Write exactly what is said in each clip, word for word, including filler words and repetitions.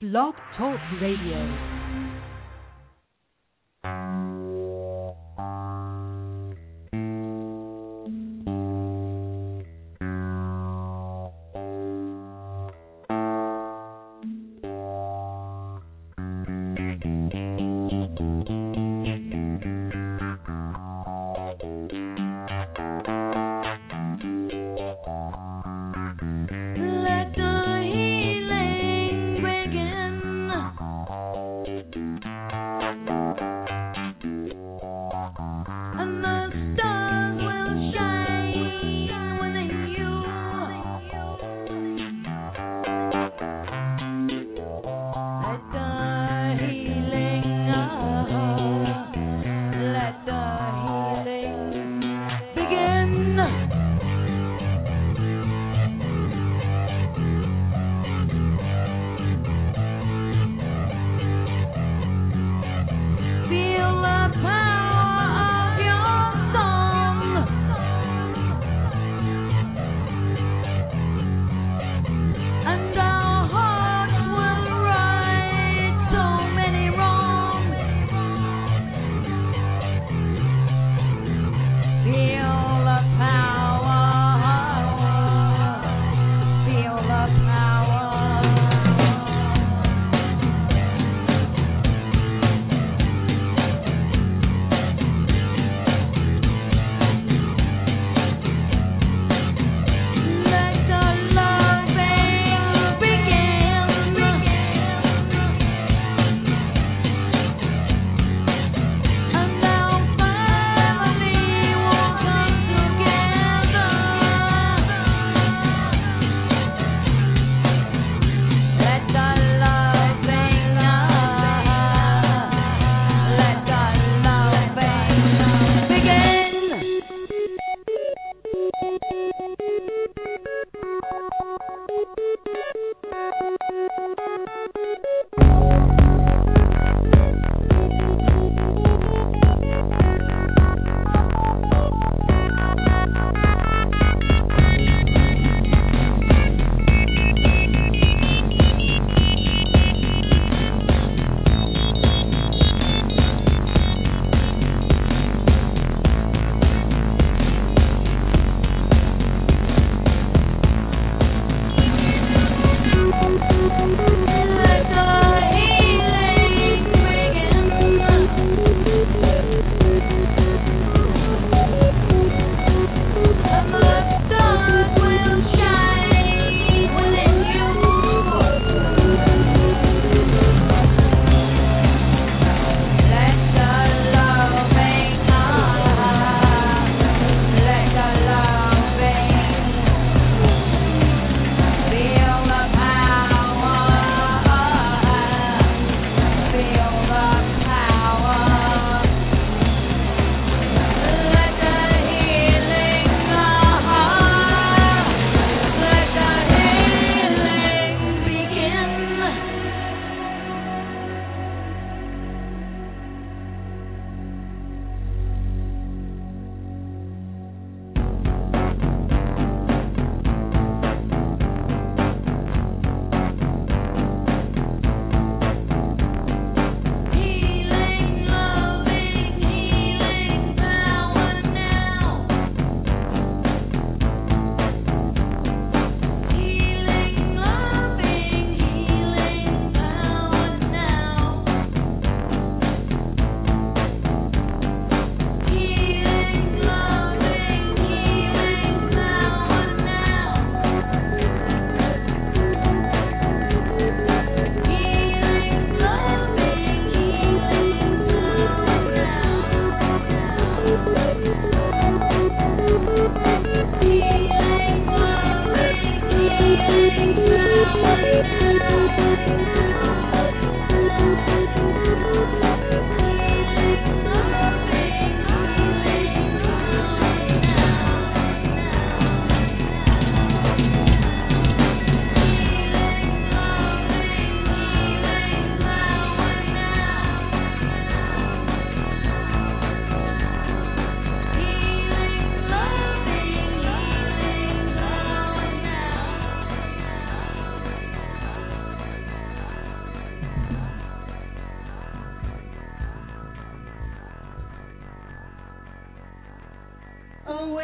Blog Talk Radio.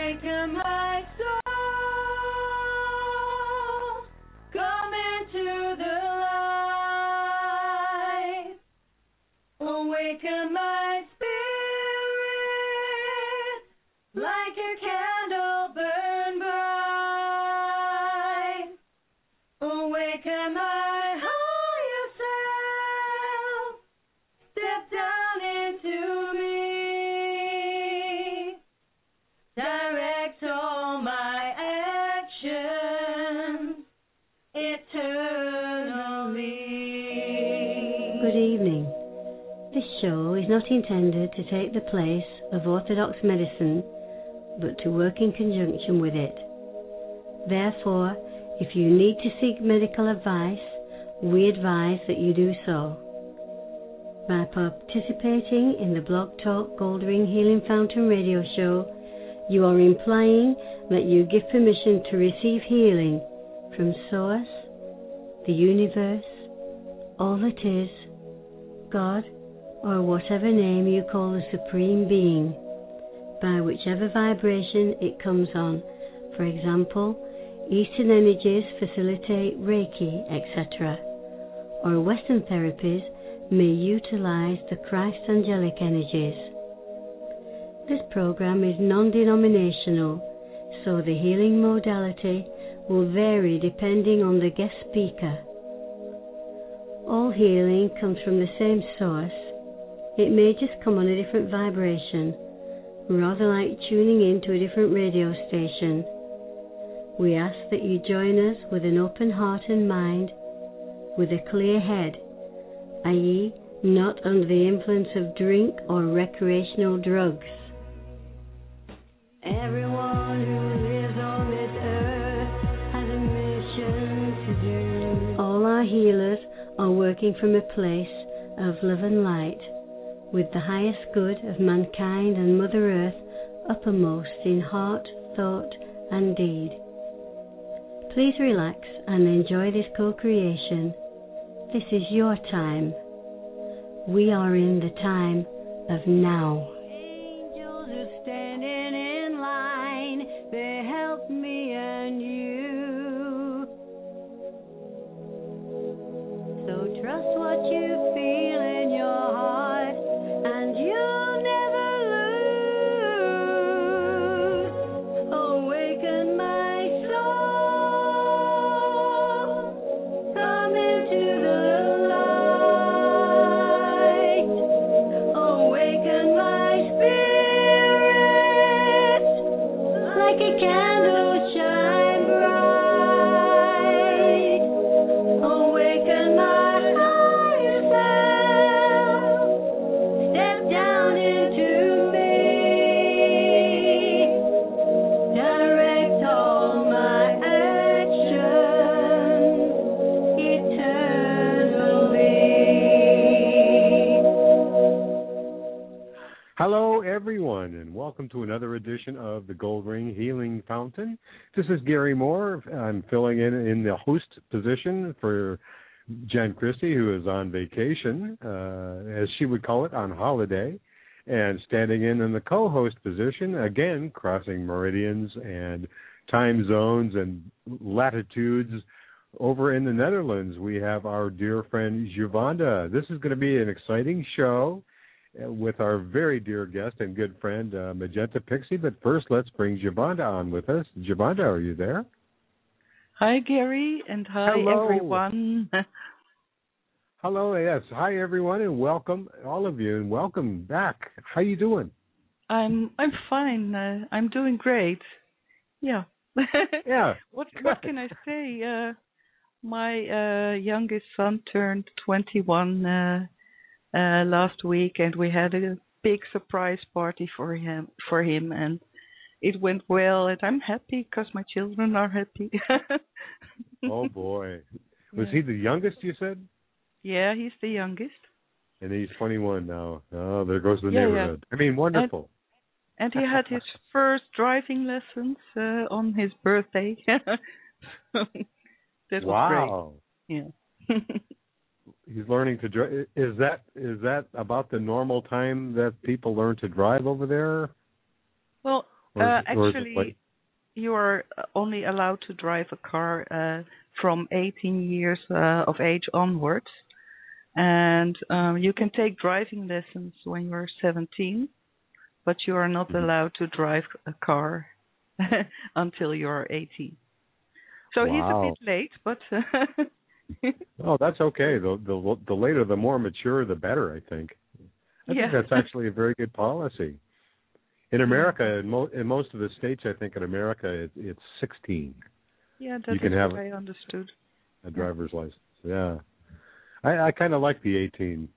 Awaken my soul, come into the light. Awaken my spirit, like a candle burn bright. Awaken my higher self, step down into me. Direct all my actions eternally. Good evening. This show is not intended to take the place of orthodox medicine, but to work in conjunction with it. Therefore, if you need to seek medical advice, we advise that you do so. By participating in the Blog Talk Goldring Healing Fountain radio show, you are implying that you give permission to receive healing from Source, the universe, all that is, God, or whatever name you call the Supreme Being, by whichever vibration it comes on. For example, Eastern energies facilitate Reiki, et cetera, or Western therapies may utilize the Christ angelic energies. This program is non-denominational, so the healing modality will vary depending on the guest speaker. All healing comes from the same source. It may just come on a different vibration, rather like tuning into a different radio station. We ask that you join us with an open heart and mind, with a clear head, that is, not under the influence of drink or recreational drugs. Everyone who lives on this earth has a mission to do. All our healers are working from a place of love and light, with the highest good of mankind and Mother Earth uppermost in heart, thought, and deed. Please relax and enjoy this co-creation. This is your time. We are in the time of now. Angels are standing in line. They help me and you. So trust what you feel in your heart, and you'll never lose. Awaken my soul, come into the light. Awaken my spirit, like a candle shine bright. Awaken my higher self, step down into me. Direct all my actions eternally. Hello, everyone, and welcome to another edition of the Gold Ring Healing Fountain. This is Gary Moore. I'm filling in in the host position for Jen Christie, who is on vacation, uh, as she would call it, on holiday, and standing in in the co-host position, again, crossing meridians and time zones and latitudes. Over in the Netherlands, we have our dear friend Giovanda. This is going to be an exciting show with our very dear guest and good friend, uh, Magenta Pixie. But first, let's bring Giovanda on with us. Giovanda, are you there? Hi, Gary, and hi, Hello. everyone. Hello, yes. Hi, everyone, and welcome, all of you, and welcome back. How you doing? I'm I'm fine. Uh, I'm doing great. Yeah. Yeah. What what can I say? Uh, my uh, youngest son turned twenty-one uh, uh, last week, and we had a big surprise party for him for him, and it went well, and I'm happy because my children are happy. Oh boy, was Yeah. he the youngest? You said, Yeah, he's the youngest, and he's twenty-one now. Oh, there goes the Yeah, yeah. neighborhood. I mean, wonderful. and he had his first driving lessons uh, on his birthday. That was Wow. great. Yeah. He's learning to drive. Is that is that about the normal time that people learn to drive over there? Well, Or, Uh, or is it actually, like, you are only allowed to drive a car uh, from eighteen years uh, of age onwards, and um, you can take driving lessons when you are seventeen, but you are not Mhm. allowed to drive a car until you are eighteen. So Wow. he's a bit late, but oh, that's okay. The, the the later, the more mature, the better, I think. I yeah. think that's actually a very good policy. In America, in, mo- in most of the states, I think in America, it, it's sixteen. Yeah, that you is can have what I understood. A driver's license. Yeah. I, I kind of like the eighteen.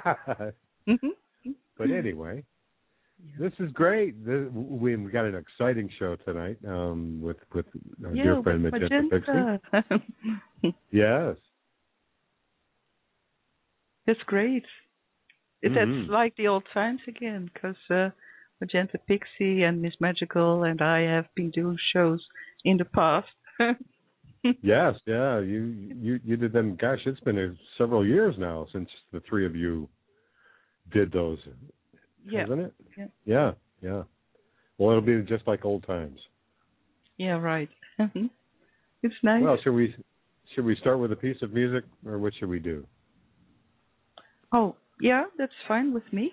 But anyway, this is great. This, we, we got an exciting show tonight um, with, with our yeah, dear friend with Magenta Magenta. Pixie. Yes. That's great. It, Mm-hmm. It's like the old times again, because uh, Magenta Pixie and Miss Magical and I have been doing shows in the past. Yes, yeah, you you you did them. Gosh, it's been a, several years now since the three of you did those, yeah. hasn't it? Yeah. Yeah, yeah. Well, it'll be just like old times. Yeah, right. It's nice. Well, should we should we start with a piece of music, or what should we do? Oh, yeah, that's fine with me.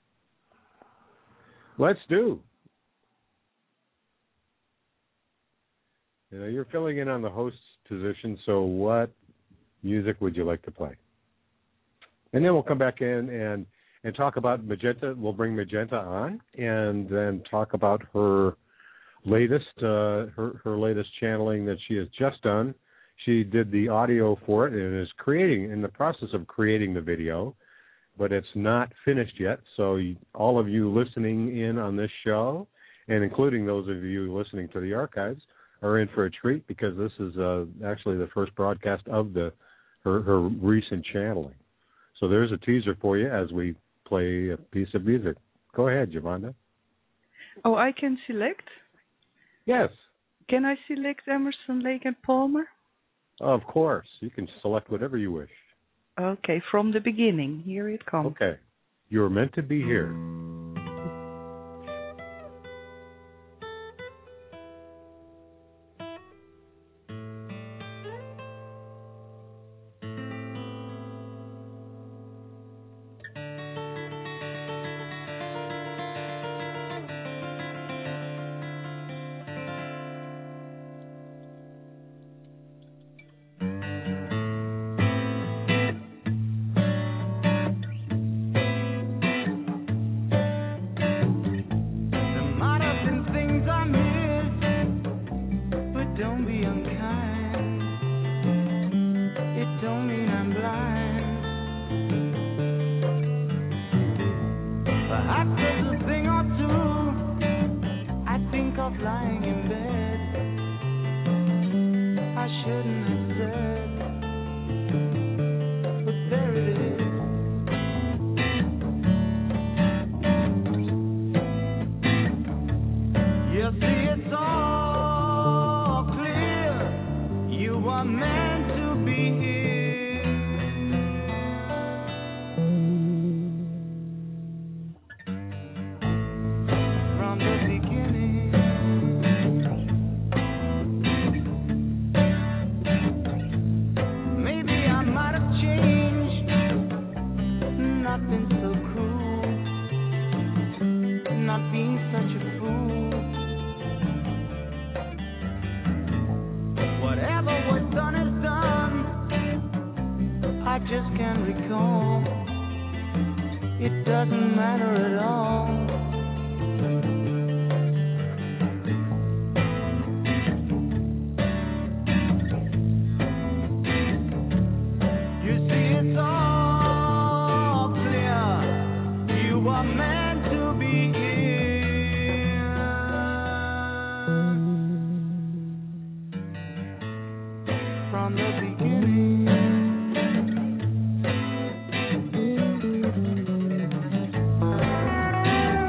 Let's do. You know, you're filling in on the host's position, so what music would you like to play? And then we'll come back in and, and talk about Magenta. We'll bring Magenta on and then talk about her latest uh, her her latest channeling that she has just done. She did the audio for it and is creating in the process of creating the video, but it's not finished yet. So you, all of you listening in on this show, and including those of you listening to the archives, are in for a treat because this is uh, actually the first broadcast of the her, her recent channeling. So there's a teaser for you as we play a piece of music. Go ahead, Giovanna. Oh, I can select? Yes. Can I select Emerson, Lake and Palmer? Of course. You can select whatever you wish. Okay, from the beginning. Here it comes. Okay. You're meant to be here. From the beginning.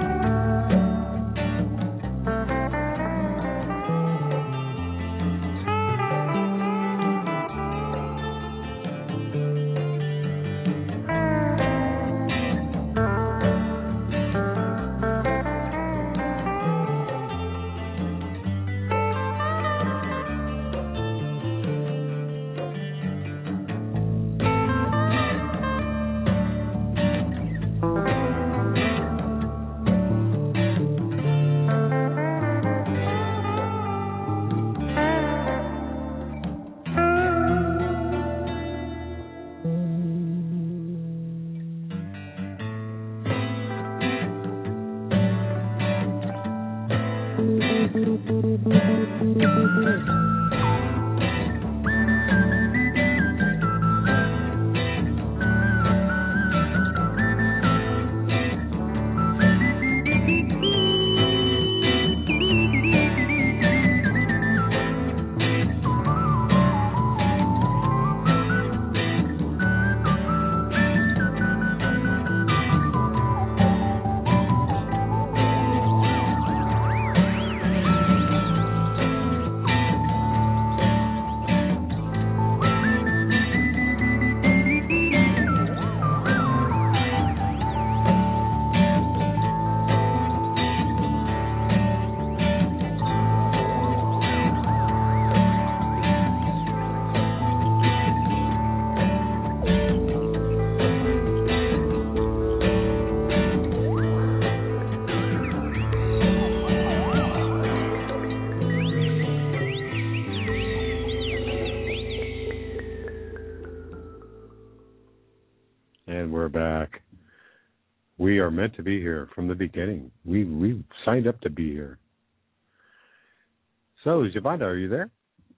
And we're back. We are meant to be here from the beginning. We we signed up to be here. So, Javonda, are you there?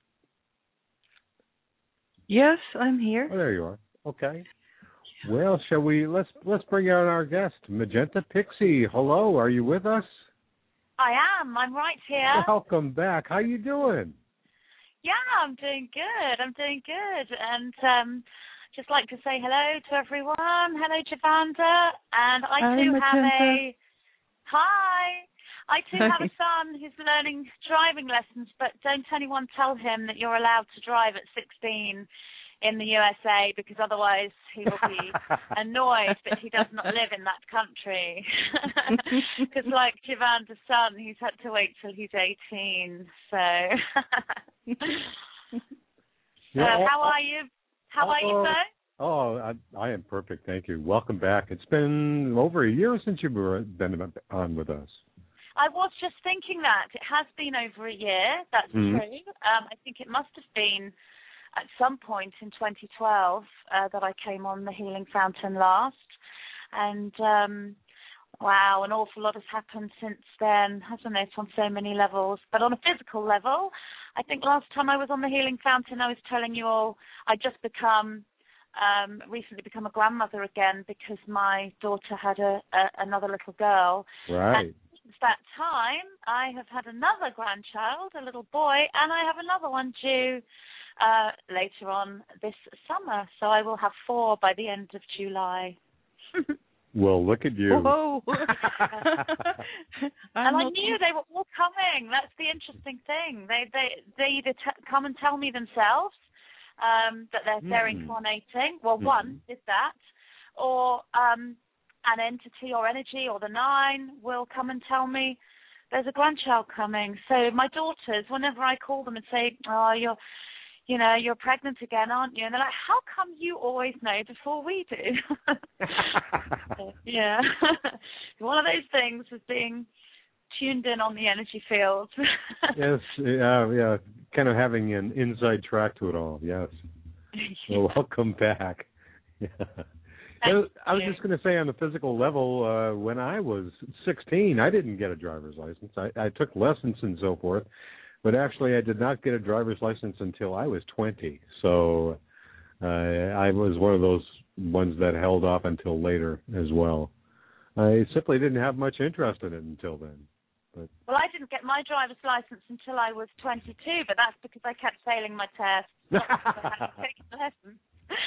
Yes, I'm here. Oh, there you are. Okay. Well, shall we? Let's let's bring out our guest, Magenta Pixie. Hello, are you with us? I am. I'm right here. Welcome back. How you doing? Yeah, I'm doing good. I'm doing good. And um, just like to say hello to everyone. Hello, Javonda. And I Hi, too Magenta. have a hi. I too have a son who's learning driving lessons, but don't anyone tell him that you're allowed to drive at sixteen in the U S A, because otherwise he will be annoyed that he does not live in that country. Because like Javonda's son, he's had to wait till he's eighteen. So, yeah, uh, how are you? How are you, sir? Oh, I, I am perfect. Thank you. Welcome back. It's been over a year since you've been on with us. I was just thinking that. It has been over a year. That's mm-hmm. true. Um, I think it must have been at some point in twenty twelve uh, that I came on the Healing Fountain last. And, um, wow, an awful lot has happened since then, hasn't it, on so many levels. But on a physical level, I think last time I was on the Healing Fountain, I was telling you all I'd just become, um, recently become a grandmother again because my daughter had a, a another little girl. Right. And since that time, I have had another grandchild, a little boy, and I have another one due Uh, later on this summer, so I will have four by the end of July. Well, look at you. Whoa. And I knew they were all coming. That's the interesting thing. They they they either t- come and tell me themselves um, that they're, mm. they're incarnating. Well, mm. one did that, or um, an entity or energy or the nine will come and tell me there's a grandchild coming. So my daughters, whenever I call them and say, "Oh, you're." You know, you're pregnant again, aren't you? And they're like, how come you always know before we do? Yeah. One of those things is being tuned in on the energy field. Yes, yeah, yeah, kind of having an inside track to it all, yes. Well, welcome back. Yeah. So, I was just going to say on the physical level, uh, when I was sixteen, I didn't get a driver's license. I, I took lessons and so forth. But actually, I did not get a driver's license until I was twenty. So uh, I was one of those ones that held off until later as well. I simply didn't have much interest in it until then. But well, I didn't get my driver's license until I was twenty-two, but that's because I kept failing my tests. Not because I hadn't taken lessons.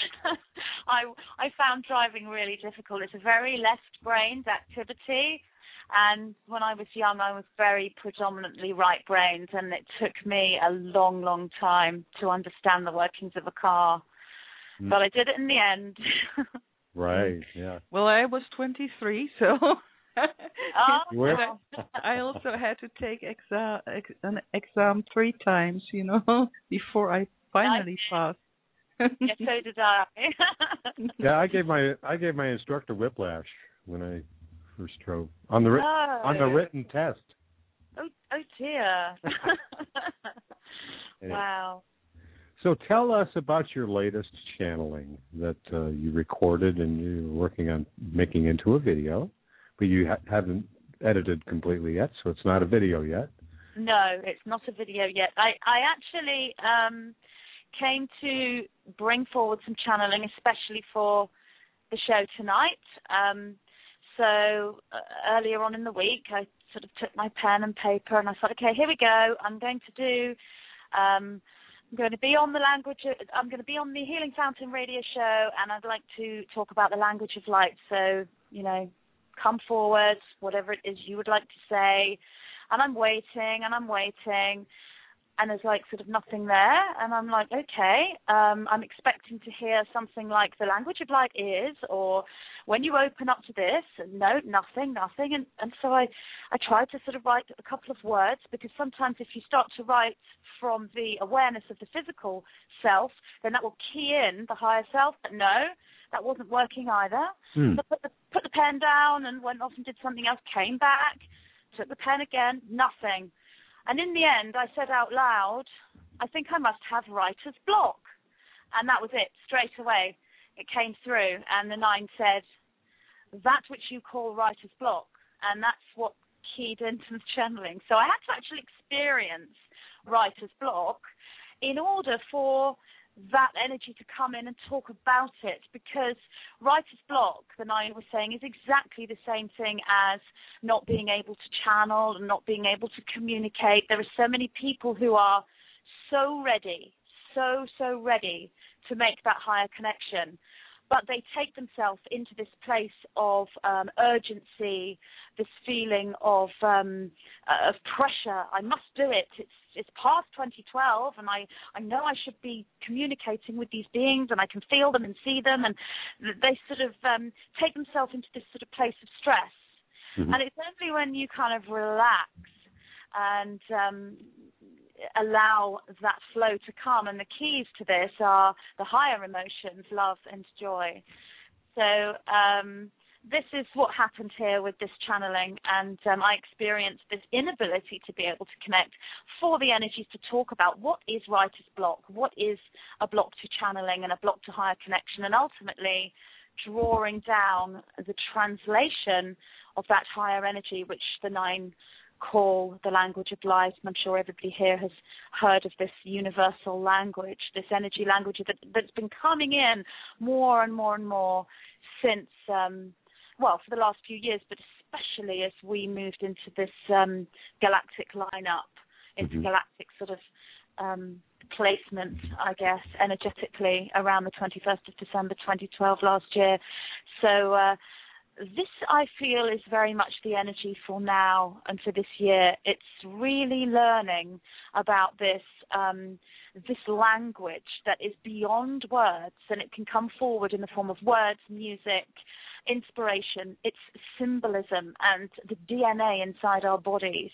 I, I found driving really difficult. It's a very left-brained activity. And when I was young, I was very predominantly right-brained, and it took me a long, long time to understand the workings of a car. Mm. But I did it in the end. Right, yeah. Well, I was twenty-three, so oh, I, I also had to take exa- ex- an exam three times, you know, before I finally passed. Yeah, so did I. Yeah, I gave my I gave my instructor whiplash when I first drove on the ri- oh. on the written test. Oh, oh dear! Wow. So tell us about your latest channeling that uh, you recorded and you're working on making into a video, but you ha- haven't edited completely yet, so it's not a video yet. No, it's not a video yet. I I actually um, came to bring forward some channeling, especially for the show tonight. Um, So uh, earlier on in the week, I sort of took my pen and paper and I thought, okay, here we go. I'm going to do, um, I'm going to be on the language, I'm going to be on the Healing Fountain radio show, and I'd like to talk about the language of light. So, you know, come forward, whatever it is you would like to say. And I'm waiting and I'm waiting. And there's like sort of nothing there. And I'm like, okay, um, I'm expecting to hear something like the language of light is, or when you open up to this, no, nothing, nothing. And, and so I, I tried to sort of write a couple of words, because sometimes if you start to write from the awareness of the physical self, then that will key in the higher self. But no, that wasn't working either. Hmm. So I put the, put the pen down and went off and did something else, came back, took the pen again, nothing. And in the end, I said out loud, I think I must have writer's block. And that was it, straight away. it came through, and the nine said, that which you call writer's block, and that's what keyed into the channeling. So I had to actually experience writer's block in order for that energy to come in and talk about it, because writer's block, the nine was saying, is exactly the same thing as not being able to channel and not being able to communicate. There are so many people who are so ready, so, so ready to make that higher connection, but they take themselves into this place of um, urgency, this feeling of um, uh, of pressure. I must do it. It's it's past twenty twelve, and I, I know I should be communicating with these beings, and I can feel them and see them, and they sort of um, take themselves into this sort of place of stress. Mm-hmm. And it's only when you kind of relax and um, allow that flow to come, and the keys to this are the higher emotions, love and joy. So um, this is what happened here with this channeling, and um, I experienced this inability to be able to connect for the energies to talk about what is writer's block, what is a block to channeling and a block to higher connection, and ultimately drawing down the translation of that higher energy, which the nine call the language of light. And I'm sure everybody here has heard of this universal language, this energy language that, that's been coming in more and more and more since, um, well, for the last few years, but especially as we moved into this um, galactic lineup, into mm-hmm. galactic sort of um, placement, I guess, energetically around the twenty-first of December twenty twelve last year. So uh, this, I feel, is very much the energy for now and for this year. It's really learning about this um, this language that is beyond words, and it can come forward in the form of words, music, inspiration. It's symbolism and the D N A inside our bodies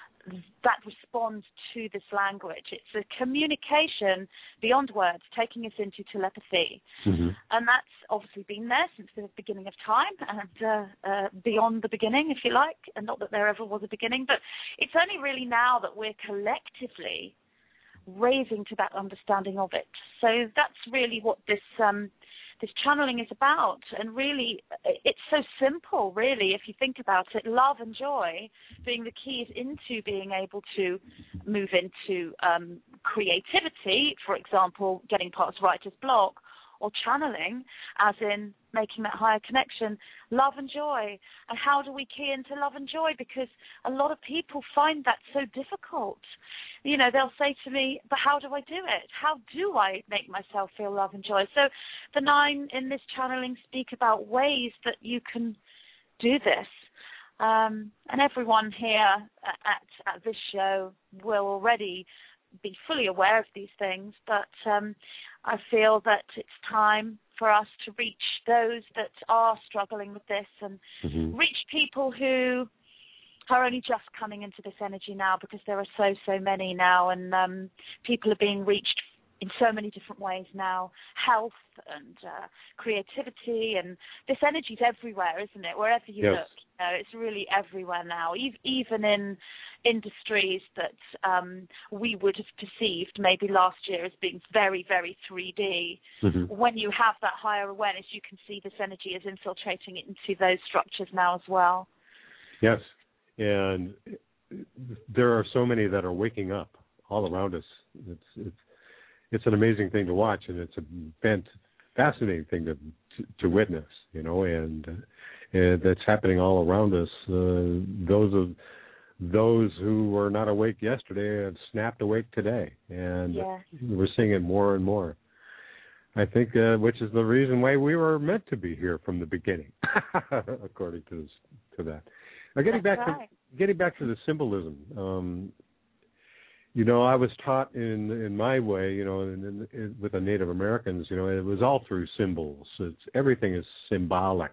that responds to this language. It's a communication beyond words, taking us into telepathy. Mm-hmm. And that's obviously been there since the beginning of time and uh, uh, beyond the beginning, if you like, and not that there ever was a beginning, but it's only really now that we're collectively raising to that understanding of it. So that's really what this um, this channeling is about, and really it's so simple, really, if you think about it. Love and joy being the keys into being able to move into um, creativity, for example, getting past writer's block, or channeling, as in making that higher connection, love and joy. And how do we key into love and joy? Because a lot of people find that so difficult. You know, they'll say to me, but how do I do it? How do I make myself feel love and joy? So the nine in this channeling speak about ways that you can do this. Um, and everyone here at, at this show will already be fully aware of these things, but um, I feel that it's time for us to reach those that are struggling with this, and mm-hmm. reach people who are only just coming into this energy now, because there are so, so many now, and um, people are being reached in so many different ways now. Health and uh, creativity, and this energy is everywhere, isn't it? Wherever you yes. look, you know, it's really everywhere now, even in industries that um, we would have perceived maybe last year as being very, very three D. Mm-hmm. When you have that higher awareness, you can see this energy is infiltrating into those structures now as well. Yes, and there are so many that are waking up all around us. It's it's it's an amazing thing to watch, and it's a fascinating thing to to, to witness, you know, and, uh, and that's happening all around us. Uh, those of Those who were not awake yesterday have snapped awake today, and yeah. we're seeing it more and more. I think, uh, which is the reason why we were meant to be here from the beginning, according to this, to that. Now, getting That's back right. to getting back to the symbolism, um, you know, I was taught in in my way, you know, in, in, in, with the Native Americans, you know, it was all through symbols. It's everything is symbolic.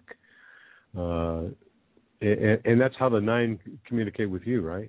Uh, And, and that's how the nine communicate with you, right?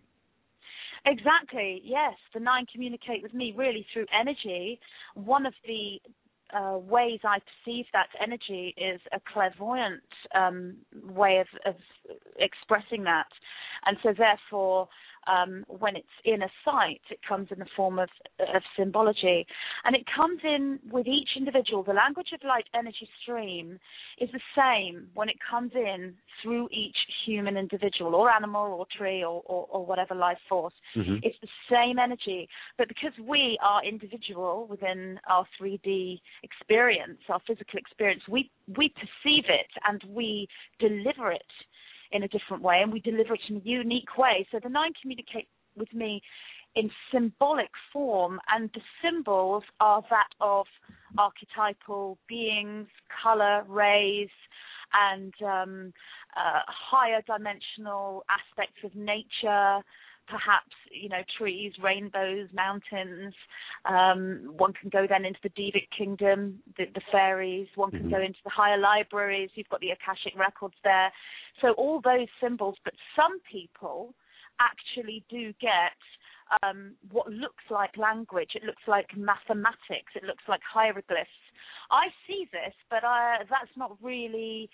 Exactly, yes. The nine communicate with me really through energy. One of the uh, ways I perceive that energy is a clairvoyant um, way of, of expressing that. And so therefore, Um, when it's in a site, it comes in the form of, of symbology. And it comes in with each individual. The language of light energy stream is the same when it comes in through each human individual or animal or tree or, or, or whatever life force. Mm-hmm. It's the same energy. But because we are individual within our three D experience, our physical experience, we, we perceive it and we deliver it in a different way, and we deliver it in a unique way. So the nine communicate with me in symbolic form, and the symbols are that of archetypal beings, color, rays, and um, uh, higher dimensional aspects of nature, perhaps, you know, trees, rainbows, mountains. Um, one can go then into the Devic kingdom, the, the fairies. One can mm-hmm. go into the higher libraries. You've got the Akashic records there. So all those symbols, but some people actually do get um, what looks like language. It looks like mathematics. It looks like hieroglyphs. I see this, but I, that's not really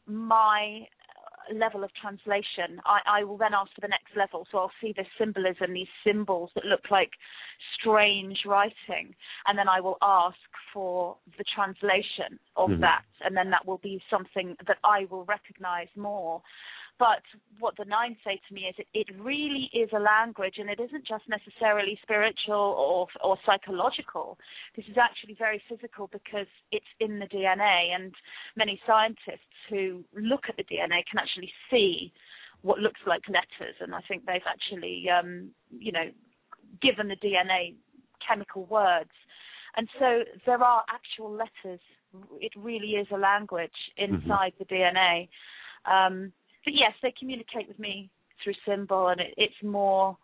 my level of translation. I, I will then ask for the next level, so I'll see this symbolism, these symbols that look like strange writing, and then I will ask for the translation of mm-hmm. that, and then that will be something that I will recognize more. But what the nine say to me is it, it really is a language, and it isn't just necessarily spiritual or or psychological. This is actually very physical because it's in the D N A, and many scientists who look at the D N A can actually see what looks like letters, and I think they've actually, um, you know, given the D N A chemical words. And so there are actual letters. It really is a language inside mm-hmm. the D N A. Um, But yes, they communicate with me through symbol, and it, it's more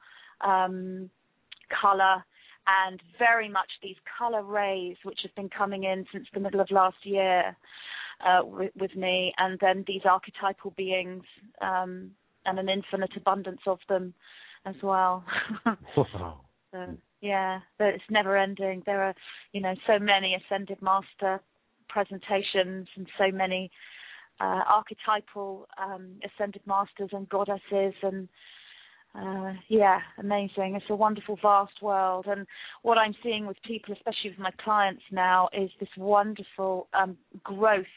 um, color and very much these color rays, which have been coming in since the middle of last year uh, with, with me, and then these archetypal beings um, and an infinite abundance of them as well. Wow. So, yeah, it's never ending. There are, you know, so many Ascended Master presentations and so many Uh, archetypal um, ascended masters and goddesses, and uh, yeah, amazing. It's a wonderful, vast world. And what I'm seeing with people, especially with my clients now, is this wonderful um, growth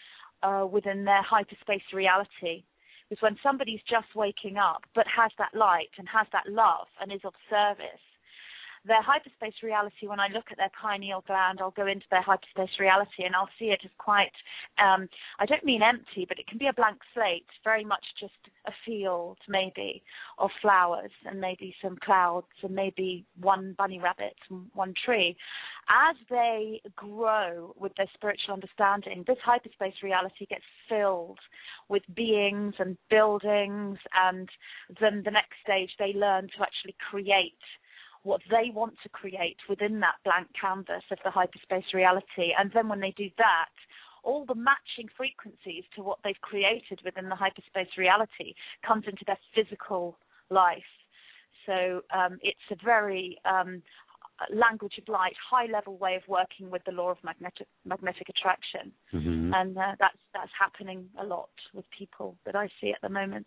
uh, within their hyperspace reality. Because when somebody's just waking up but has that light and has that love and is of service, their hyperspace reality, when I look at their pineal gland, I'll go into their hyperspace reality and I'll see it as quite, um, I don't mean empty, but it can be a blank slate, very much just a field maybe of flowers and maybe some clouds and maybe one bunny rabbit and one tree. As they grow with their spiritual understanding, this hyperspace reality gets filled with beings and buildings, and then the next stage they learn to actually create what they want to create within that blank canvas of the hyperspace reality. And then when they do that, all the matching frequencies to what they've created within the hyperspace reality comes into their physical life. So um, it's a very um, language of light, high-level way of working with the law of magnetic magnetic attraction. Mm-hmm. And uh, that's, that's happening a lot with people that I see at the moment.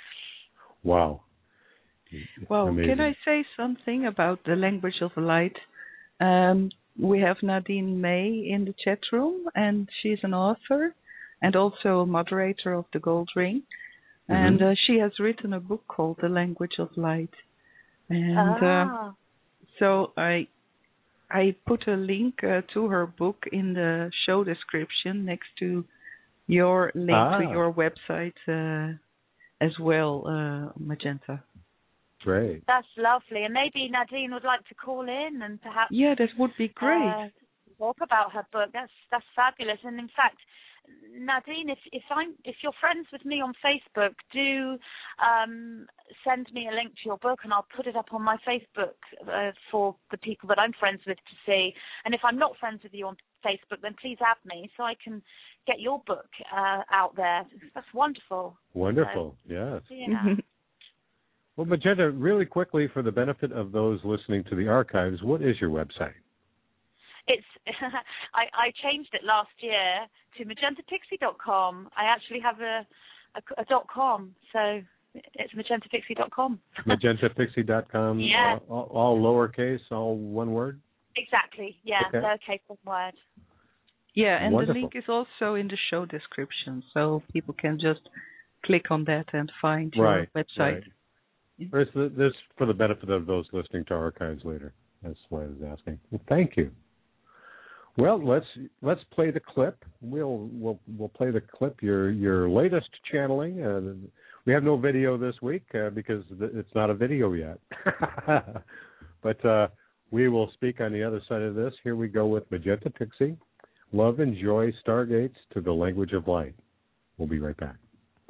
Wow. Well, Amazing. Can I say something about the language of light? Um, we have Nadine May in the chat room, and she's an author and also a moderator of the Gold Ring. Mm-hmm. And uh, she has written a book called The Language of Light. And ah. uh, so I I put a link uh, to her book in the show description next to your link ah. to your website uh, as well, uh, Magenta. Great. That's lovely. And maybe Nadine would like to call in and perhaps... Yeah, that would be great. Uh, talk about her book. That's that's fabulous. And in fact, Nadine, if if I'm if you're friends with me on Facebook, do um, send me a link to your book, and I'll put it up on my Facebook uh, for the people that I'm friends with to see. And if I'm not friends with you on Facebook, then please add me so I can get your book uh, out there. That's wonderful. Wonderful. So, yes. Yeah. Well, Magenta, really quickly, for the benefit of those listening to the archives, what is your website? It's I, I changed it last year to magenta pixie dot com. I actually have a, a, a dot com, so it's magenta pixie dot com. magenta pixie dot com. Yeah. Uh, all, all lowercase, all one word? Exactly, yeah, Okay. lowercase one word. Yeah, and Wonderful. the link is also in the show description, so people can just click on that and find Right, your website. Right. There's, the, there's for the benefit of those listening to archives later. That's why I was asking. Well, thank you. Well, let's let's play the clip. We'll we'll we'll play the clip. Your your latest channeling. Uh, we have no video this week uh, because it's not a video yet. But uh, we will speak on the other side of this. Here we go with Magenta Pixie. Love and joy stargates to the language of light. We'll be right back.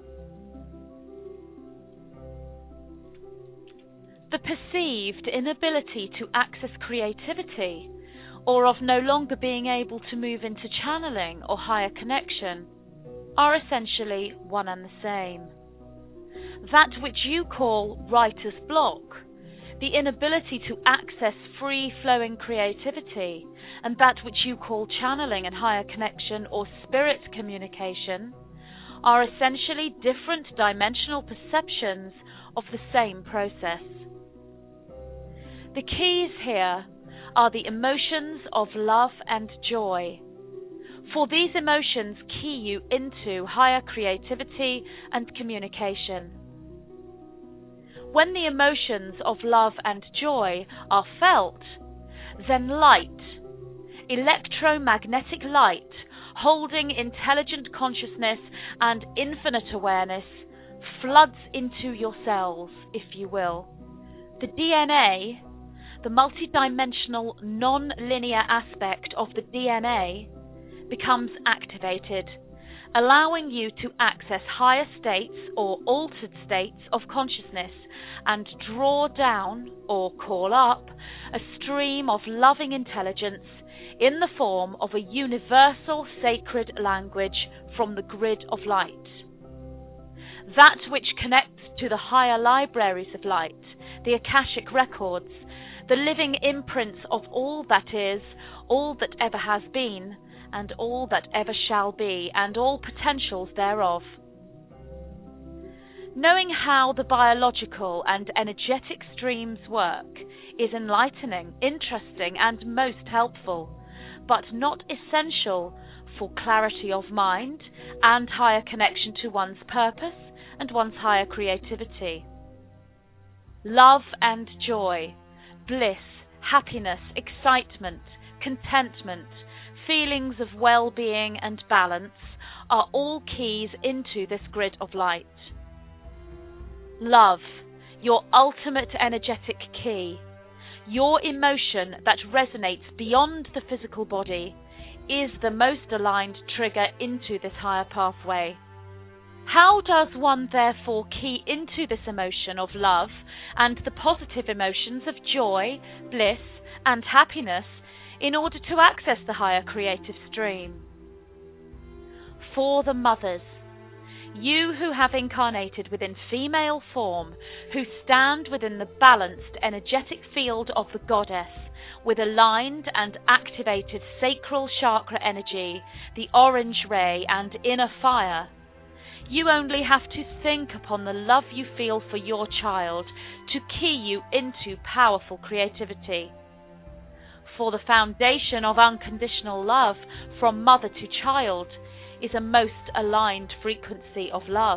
The perceived inability to access creativity, or of no longer being able to move into channeling or higher connection, are essentially one and the same. That which you call writer's block, the inability to access free-flowing creativity, and that which you call channeling and higher connection or spirit communication, are essentially different dimensional perceptions of the same process. The keys here are the emotions of love and joy, for these emotions key you into higher creativity and communication. When the emotions of love and joy are felt, then light, electromagnetic light, holding intelligent consciousness and infinite awareness, floods into your cells, if you will. The D N A, the multidimensional, non-linear aspect of the D N A, becomes activated, allowing you to access higher states or altered states of consciousness and draw down or call up a stream of loving intelligence in the form of a universal sacred language from the grid of light. That which connects to the higher libraries of light, the Akashic records, the living imprints of all that is, all that ever has been, and all that ever shall be, and all potentials thereof. Knowing how the biological and energetic streams work is enlightening, interesting, and most helpful, but not essential for clarity of mind and higher connection to one's purpose and one's higher creativity. Love and joy, bliss, happiness, excitement, contentment, feelings of well-being and balance are all keys into this grid of light. Love, your ultimate energetic key, your emotion that resonates beyond the physical body, is the most aligned trigger into this higher pathway. How does one therefore key into this emotion of love and the positive emotions of joy, bliss, and happiness in order to access the higher creative stream? For the mothers, you who have incarnated within female form, who stand within the balanced energetic field of the goddess, with aligned and activated sacral chakra energy, the orange ray and inner fire, you only have to think upon the love you feel for your child to key you into powerful creativity. For the foundation of unconditional love from mother to child is a most aligned frequency of love.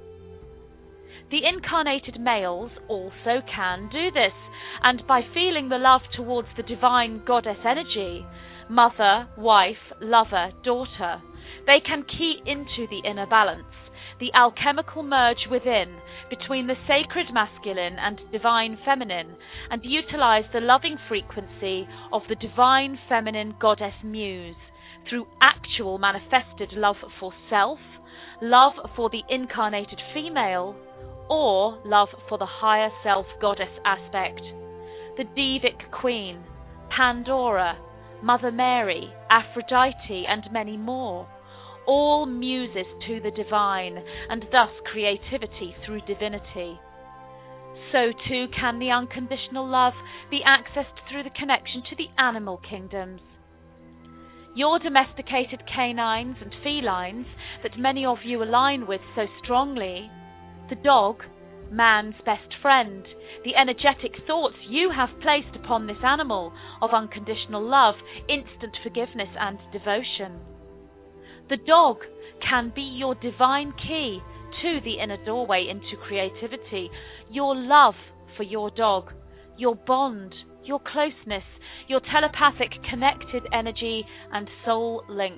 The incarnated males also can do this, and by feeling the love towards the divine goddess energy, mother, wife, lover, daughter, they can key into the inner balance, the alchemical merge within between the sacred masculine and divine feminine, and utilize the loving frequency of the divine feminine goddess muse through actual manifested love for self, love for the incarnated female, or love for the higher self goddess aspect. The Devic Queen, Pandora, Mother Mary, Aphrodite, and many more, all muses to the divine, and thus creativity through divinity. So too can the unconditional love be accessed through the connection to the animal kingdoms. Your domesticated canines and felines that many of you align with so strongly, the dog, man's best friend, the energetic thoughts you have placed upon this animal of unconditional love, instant forgiveness and devotion. The dog can be your divine key to the inner doorway into creativity, your love for your dog, your bond, your closeness, your telepathic connected energy and soul link.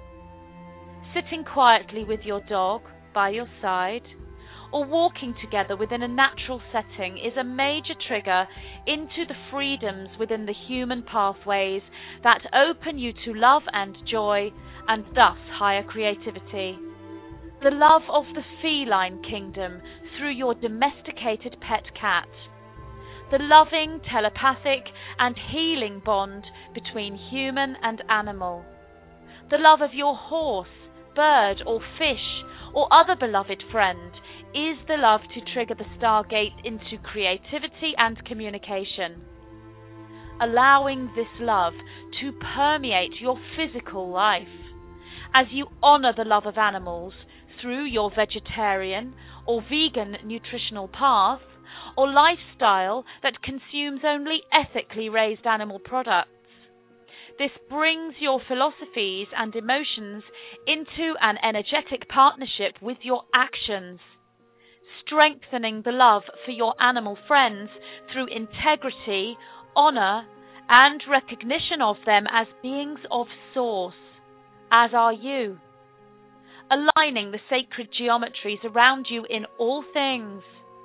Sitting quietly with your dog by your side or walking together within a natural setting is a major trigger into the freedoms within the human pathways that open you to love and joy and thus higher creativity. The love of the feline kingdom through your domesticated pet cat. The loving, telepathic and healing bond between human and animal. The love of your horse, bird or fish or other beloved friend is the love to trigger the stargate into creativity and communication. Allowing this love to permeate your physical life as you honor the love of animals through your vegetarian or vegan nutritional path or lifestyle that consumes only ethically raised animal products. This brings your philosophies and emotions into an energetic partnership with your actions, strengthening the love for your animal friends through integrity, honor, and recognition of them as beings of source, as are you. Aligning the sacred geometries around you in all things.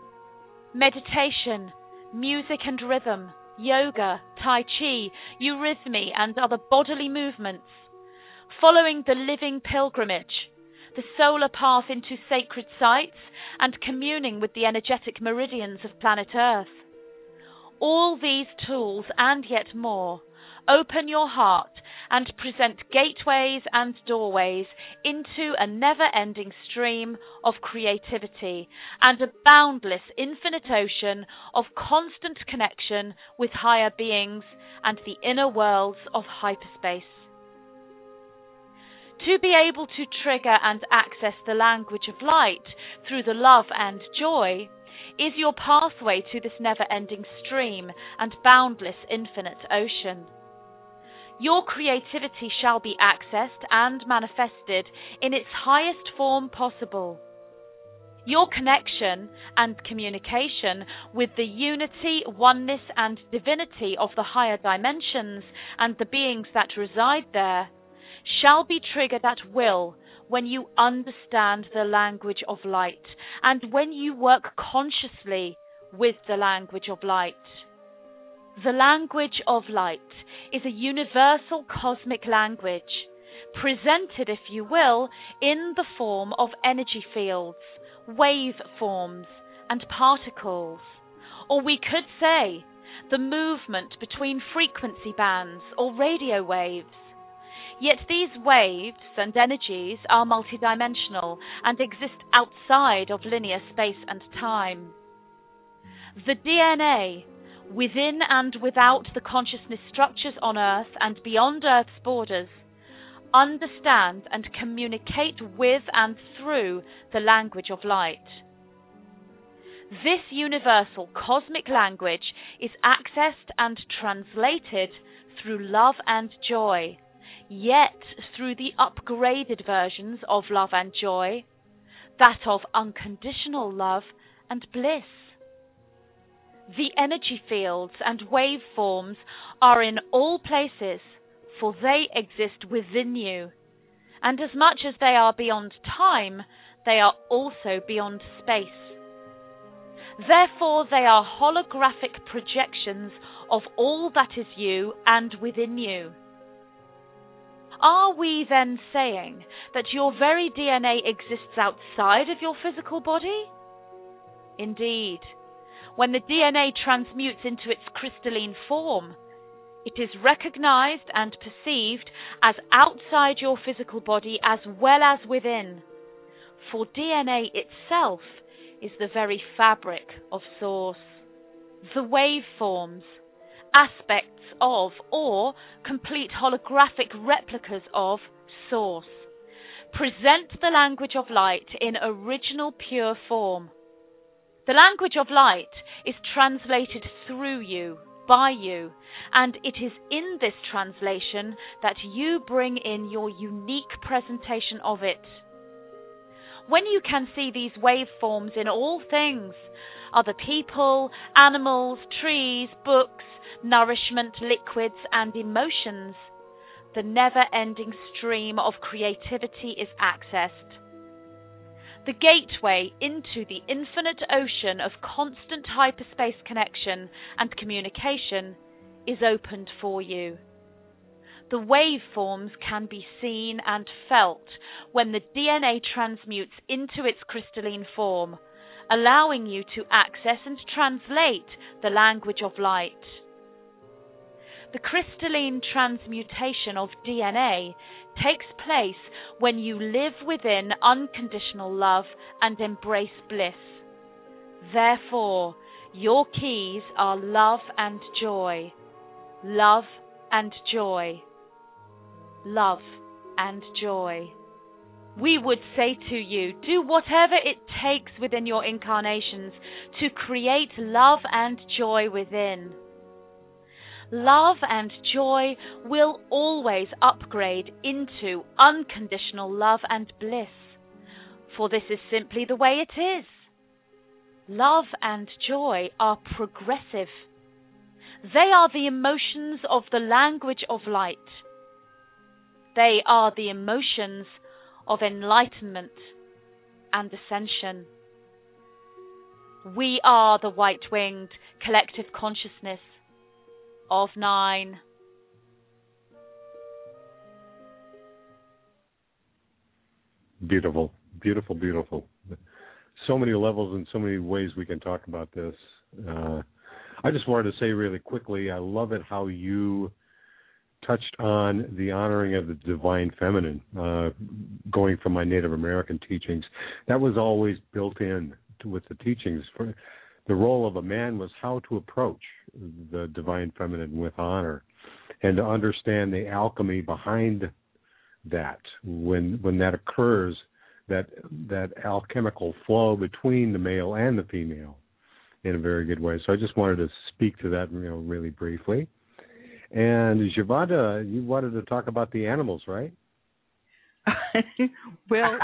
Meditation, music and rhythm, yoga, tai chi, eurythmy and other bodily movements. Following the living pilgrimage, the solar path into sacred sites and communing with the energetic meridians of planet Earth. All these tools and yet more open your heart and present gateways and doorways into a never-ending stream of creativity and a boundless infinite ocean of constant connection with higher beings and the inner worlds of hyperspace. To be able to trigger and access the language of light through the love and joy is your pathway to this never-ending stream and boundless infinite ocean. Your creativity shall be accessed and manifested in its highest form possible. Your connection and communication with the unity, oneness and divinity of the higher dimensions and the beings that reside there shall be triggered at will when you understand the language of light and when you work consciously with the language of light. The language of light is a universal cosmic language, presented, if you will, in the form of energy fields, wave forms, and particles. Or we could say, the movement between frequency bands or radio waves. Yet these waves and energies are multidimensional and exist outside of linear space and time. The D N A, within and without the consciousness structures on Earth and beyond Earth's borders, understand and communicate with and through the language of light. This universal cosmic language is accessed and translated through love and joy, yet through the upgraded versions of love and joy, that of unconditional love and bliss. The energy fields and waveforms are in all places, for they exist within you. And as much as they are beyond time, they are also beyond space. Therefore, they are holographic projections of all that is you and within you. Are we then saying that your very D N A exists outside of your physical body? Indeed. When the D N A transmutes into its crystalline form, it is recognized and perceived as outside your physical body as well as within. For D N A itself is the very fabric of Source. The waveforms, aspects of or complete holographic replicas of Source, present the language of light in original pure form. The language of light is translated through you, by you, and it is in this translation that you bring in your unique presentation of it. When you can see these waveforms in all things, other people, animals, trees, books, nourishment, liquids, and emotions, the never-ending stream of creativity is accessed. The gateway into the infinite ocean of constant hyperspace connection and communication is opened for you. The waveforms can be seen and felt when the D N A transmutes into its crystalline form, allowing you to access and translate the language of light. The crystalline transmutation of D N A takes place when you live within unconditional love and embrace bliss. Therefore, your keys are love and joy, love and joy, love and joy. We would say to you, do whatever it takes within your incarnations to create love and joy within. Love and joy will always upgrade into unconditional love and bliss, for this is simply the way it is. Love and joy are progressive. They are the emotions of the language of light. They are the emotions of enlightenment and ascension. We are the white-winged collective consciousness of nine. Beautiful, beautiful, beautiful. So many levels and so many ways we can talk about this. Uh, I just wanted to say really quickly, I love it how you touched on the honoring of the divine feminine, uh, going from my Native American teachings. That was always built in to, with the teachings. For, the role of a man was how to approach the divine feminine with honor and to understand the alchemy behind that. When when that occurs, that that alchemical flow between the male and the female in a very good way. So I just wanted to speak to that, you know, really briefly. And Giovanna, you wanted to talk about the animals, right? Well,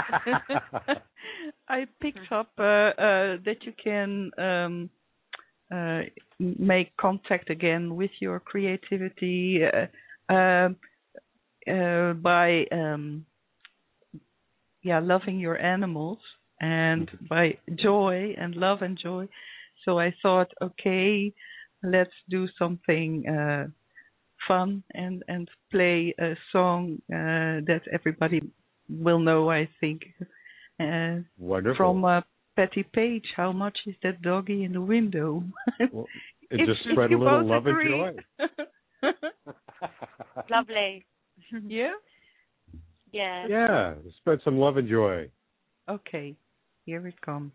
I picked up uh, uh, that you can um, uh, make contact again with your creativity uh, uh, uh, by um, yeah loving your animals and mm-hmm. by joy and love and joy. So I thought, okay, let's do something uh, fun and, and play a song uh, that everybody will know, I think. Uh, Wonderful. From uh, Patti Page, How Much Is That Doggy in the Window? Well, it if, just spread a little love agree. and joy. Lovely. Yeah? Yeah. Yeah, spread some love and joy. Okay, here it comes.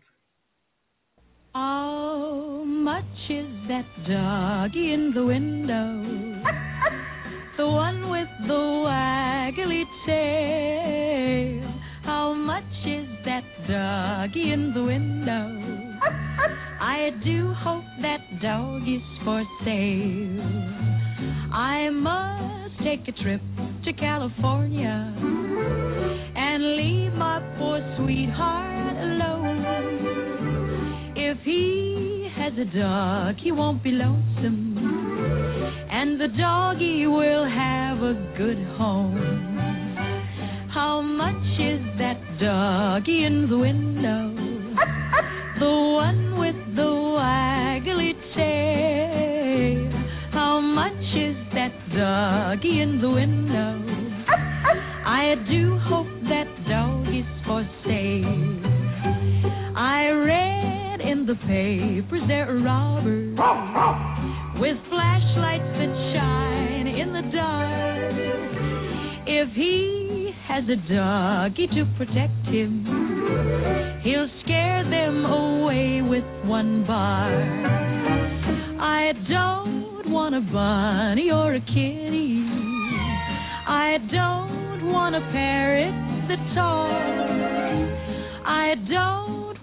How much is that doggy in the window? The one with the waggly tail. How much is that doggy in the window? I do hope that dog is for sale. I must take a trip to California and leave my poor sweetheart alone. If he has a dog, he won't be lonesome, and the doggy will have a good home. How much is that doggy in the window? The one with the waggly tail. How much is that doggy in the window? I do hope that dog is for sale. I read in the papers there are robbers with flashlights that shine in the dark. If he has a doggy to protect him, he'll scare them away with one bark. I don't want a bunny or a kitty. I don't want a parrot that talks. I don't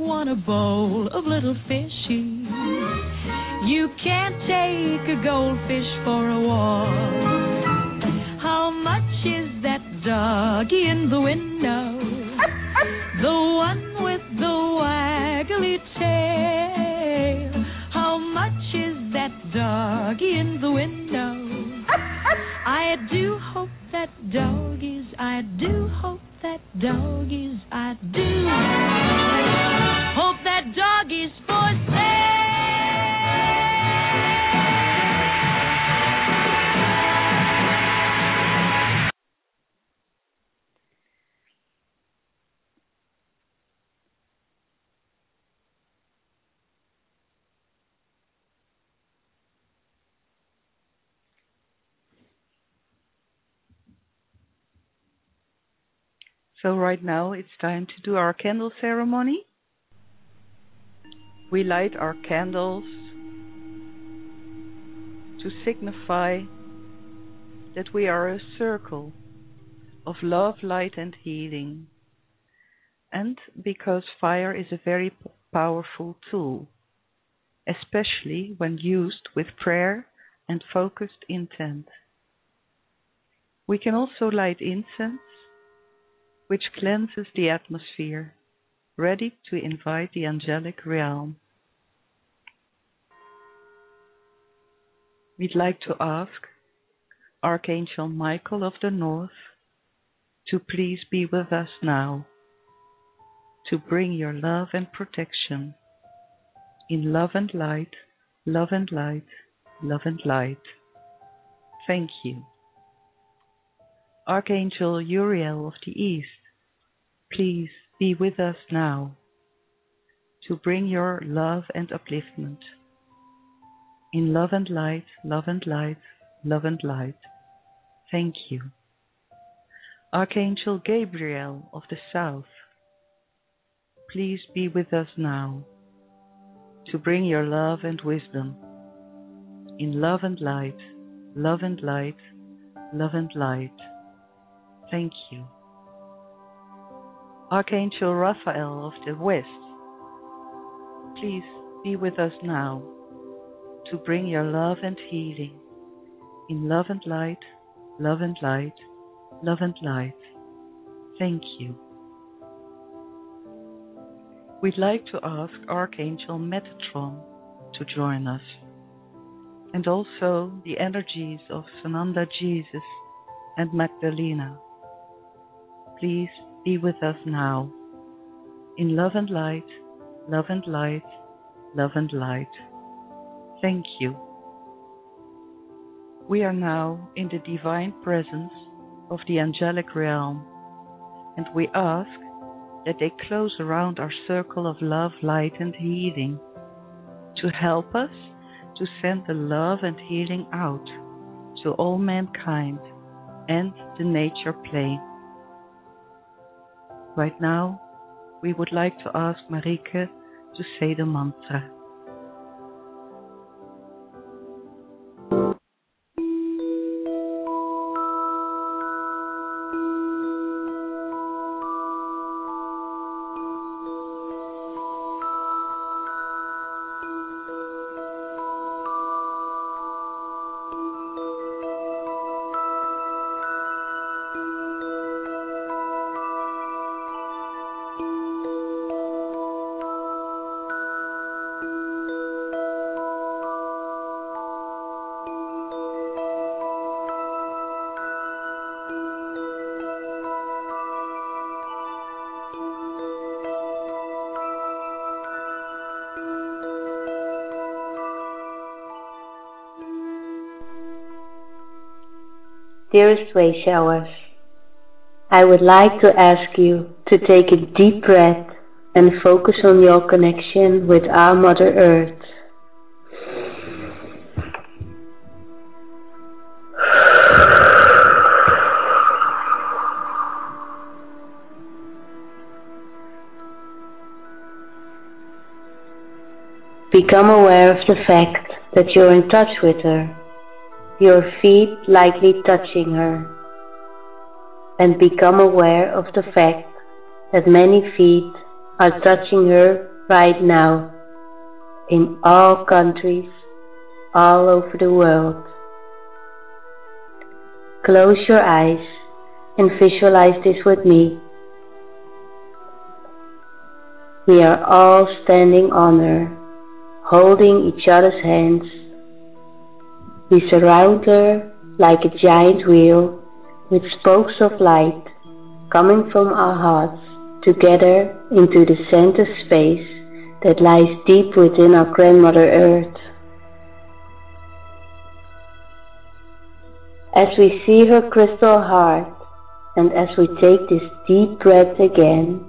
want a bowl of little fishies. You can't take a goldfish for a walk. How much is that doggy in the window? The one with the waggly tail. How much is that doggy in the window? I do hope that doggies, I do hope that doggies, I do hope that doggies for sale. So right now it's time to do our candle ceremony. We light our candles to signify that we are a circle of love, light and healing. And because fire is a very p- powerful tool, especially when used with prayer and focused intent. We can also light incense, which cleanses the atmosphere, ready to invite the angelic realm. We'd like to ask Archangel Michael of the North to please be with us now, to bring your love and protection in love and light, love and light, love and light. Thank you. Archangel Uriel of the East, please be with us now to bring your love and upliftment in love and light, love and light, love and light. Thank you. Archangel Gabriel of the South, please be with us now to bring your love and wisdom in love and light, love and light, love and light. Thank you. Archangel Raphael of the West, please be with us now to bring your love and healing in love and light, love and light, love and light. Thank you. We'd like to ask Archangel Metatron to join us, and also the energies of Sananda Jesus and Magdalena. Please be with us now in love and light, love and light, love and light. Thank you. We are now in the divine presence of the angelic realm, and we ask that they close around our circle of love, light and healing to help us to send the love and healing out to all mankind and the nature plane. Right now, we would like to ask Marike to say the mantra. Dearest Way Showers, I would like to ask you to take a deep breath and focus on your connection with our Mother Earth. Become aware of the fact that you're in touch with her, your feet lightly touching her, and become aware of the fact that many feet are touching her right now, in all countries, all over the world. Close your eyes and visualize this with me. We are all standing on her, holding each other's hands. We surround her like a giant wheel with spokes of light coming from our hearts together into the center space that lies deep within our grandmother Earth. As we see her crystal heart, and as we take this deep breath again,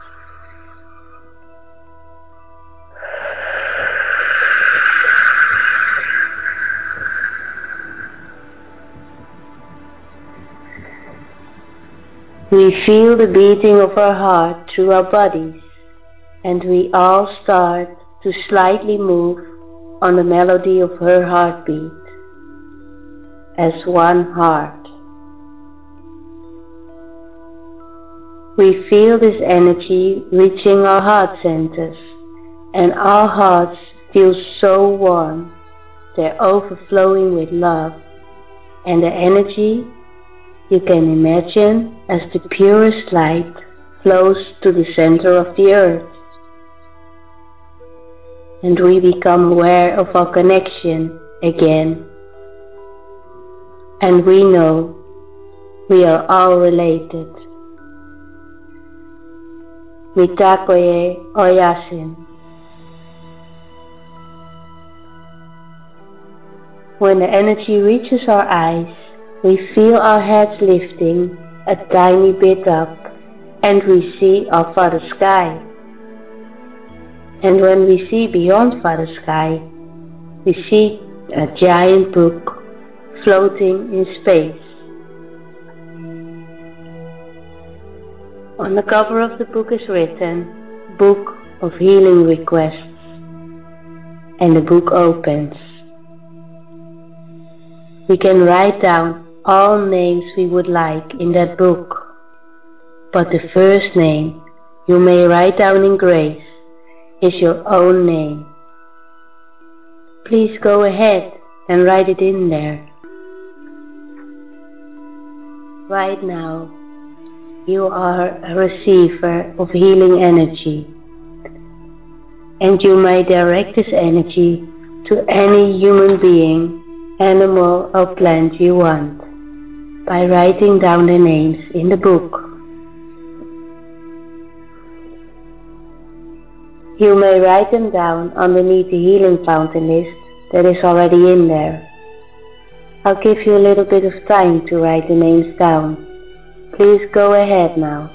we feel the beating of her heart through our bodies, and we all start to slightly move on the melody of her heartbeat as one heart. We feel this energy reaching our heart centers, and our hearts feel so warm. They're overflowing with love, and the energy, you can imagine, as the purest light flows to the center of the earth. And we become aware of our connection again. And we know we are all related. Mitakoye Oyasin. When the energy reaches our eyes, we feel our heads lifting a tiny bit up, and we see our Father Sky. And when we see beyond Father Sky, we see a giant book floating in space. On the cover of the book is written, Book of Healing Requests, and the book opens. We can write down all names we would like in that book, but the first name you may write down in grace is your own name. Please go ahead and write it in there. Right now, you are a receiver of healing energy, and you may direct this energy to any human being, animal or plant you want by writing down the names in the book. You may write them down underneath the healing fountain list that is already in there. I'll give you a little bit of time to write the names down. Please go ahead now.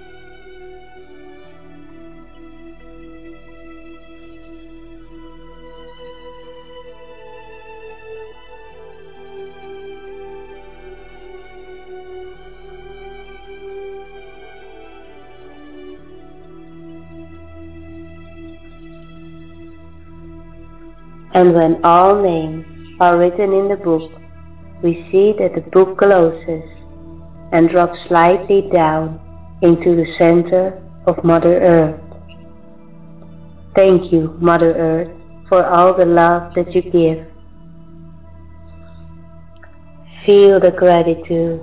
And when all names are written in the book, we see that the book closes and drops slightly down into the center of Mother Earth. Thank you, Mother Earth, for all the love that you give. Feel the gratitude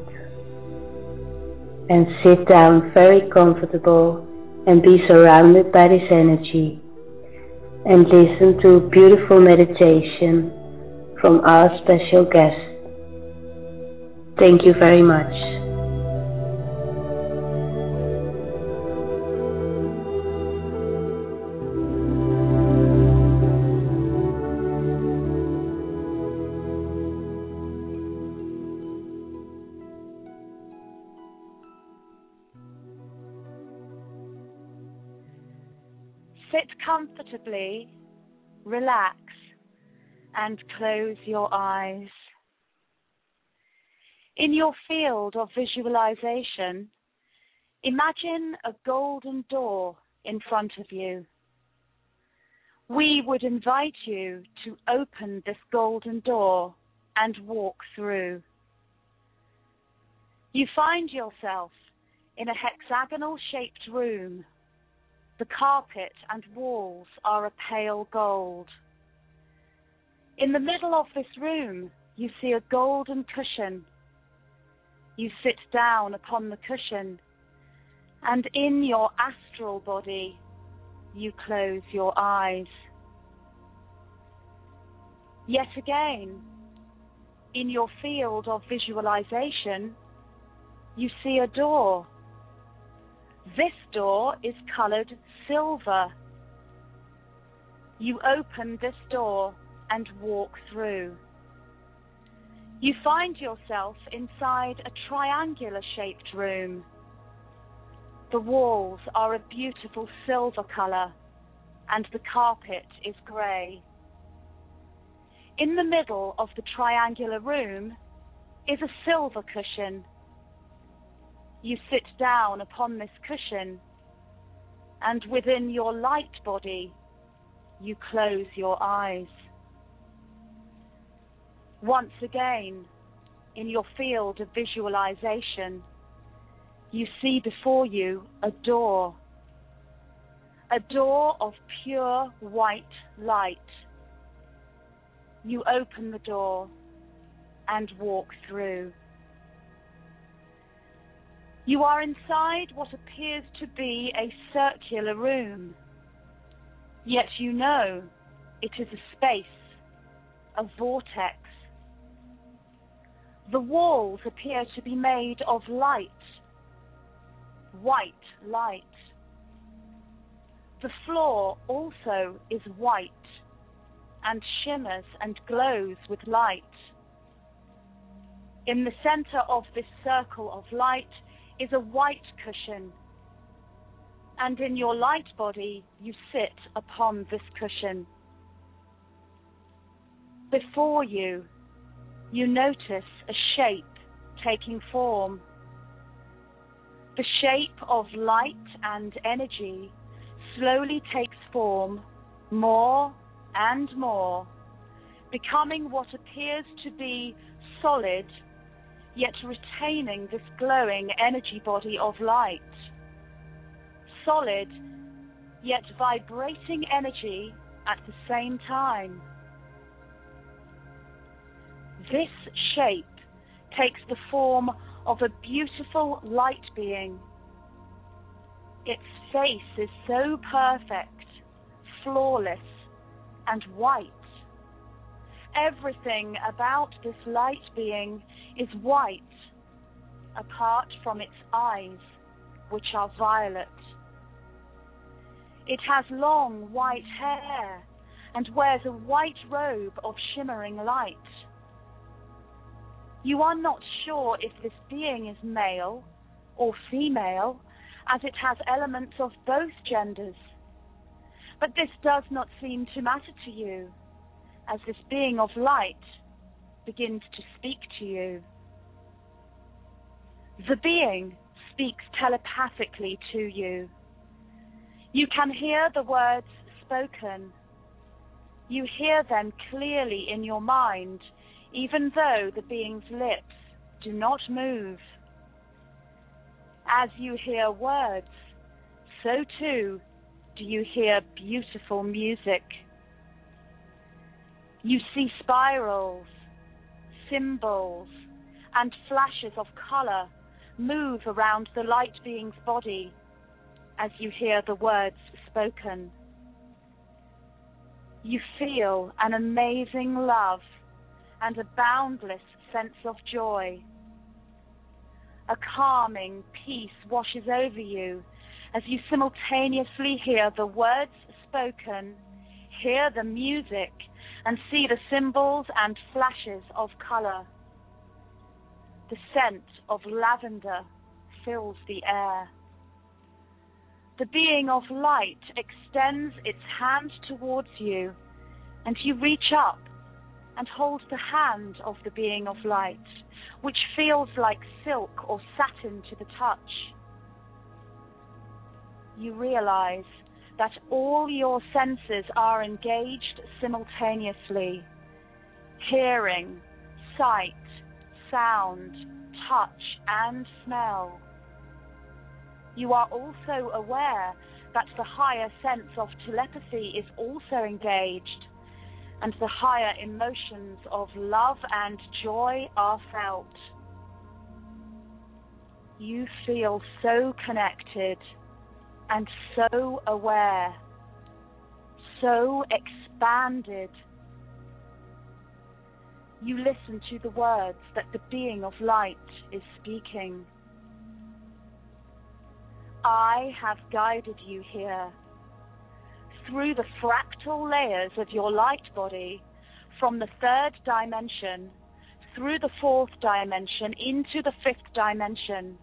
and sit down very comfortable and be surrounded by this energy and listen to a beautiful meditation from our special guest. Thank you very much. Sit comfortably, relax, and close your eyes. In your field of visualization, imagine a golden door in front of you. We would invite you to open this golden door and walk through. You find yourself in a hexagonal-shaped room. The carpet and walls are a pale gold. In the middle of this room, you see a golden cushion. You sit down upon the cushion, and in your astral body, you close your eyes. Yet again, in your field of visualization, you see a door. This door is colored silver. You open this door and walk through. You find yourself inside a triangular-shaped room. The walls are a beautiful silver color, and the carpet is gray. In the middle of the triangular room is a silver cushion. You sit down upon this cushion, and within your light body, you close your eyes. Once again, in your field of visualization, you see before you a door, a door of pure white light. You open the door and walk through. You are inside what appears to be a circular room, yet you know it is a space, a vortex. The walls appear to be made of light, white light. The floor also is white and shimmers and glows with light. In the center of this circle of light is a white cushion, and in your light body you sit upon this cushion. Before you, you notice a shape taking form. The shape of light and energy slowly takes form more and more, becoming what appears to be solid, yet retaining this glowing energy body of light. Solid, yet vibrating energy at the same time. This shape takes the form of a beautiful light being. Its face is so perfect, flawless, and white. Everything about this light being is white, apart from its eyes, which are violet. It has long white hair and wears a white robe of shimmering light. You are not sure if this being is male or female, as it has elements of both genders. But this does not seem to matter to you, as this being of light begins to speak to you. The being speaks telepathically to you. You can hear the words spoken. You hear them clearly in your mind, even though the being's lips do not move. As you hear words, so too do you hear beautiful music. You see spirals, symbols, and flashes of color move around the light being's body as you hear the words spoken. You feel an amazing love and a boundless sense of joy. A calming peace washes over you as you simultaneously hear the words spoken, hear the music, and see the symbols and flashes of color. The scent of lavender fills the air. The being of light extends its hand towards you, and you reach up and hold the hand of the being of light, which feels like silk or satin to the touch. You realize that all your senses are engaged simultaneously. Hearing, sight, sound, touch, and smell. You are also aware that the higher sense of telepathy is also engaged, and the higher emotions of love and joy are felt. You feel so connected and so aware, so expanded. You listen to the words that the being of light is speaking. I have guided you here through the fractal layers of your light body, from the third dimension, through the fourth dimension, into the fifth dimension.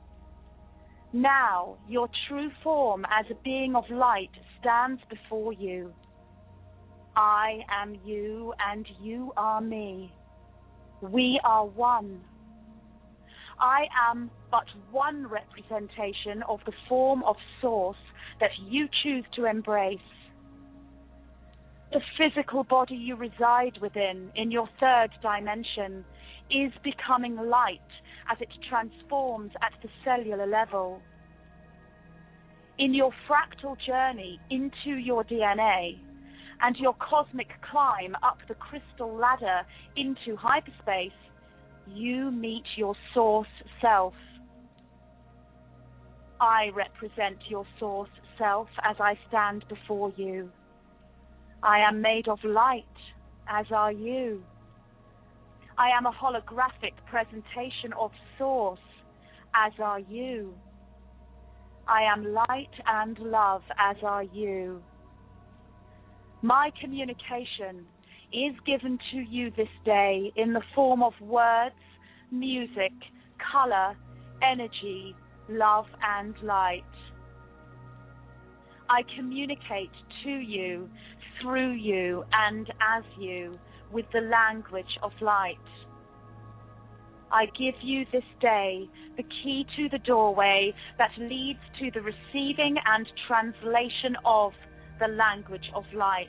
Now, your true form as a being of light stands before you. I am you and you are me. We are one. I am but one representation of the form of source that you choose to embrace. The physical body you reside within, in your third dimension, is becoming light as it transforms at the cellular level. In your fractal journey into your D N A and your cosmic climb up the crystal ladder into hyperspace, you meet your source self. I represent your source self as I stand before you. I am made of light, as are you. I am a holographic presentation of source, as are you. I am light and love, as are you. My communication is given to you this day in the form of words, music, color, energy, love, and light. I communicate to you, through you, and as you, with the language of light. I give you this day the key to the doorway that leads to the receiving and translation of the language of light.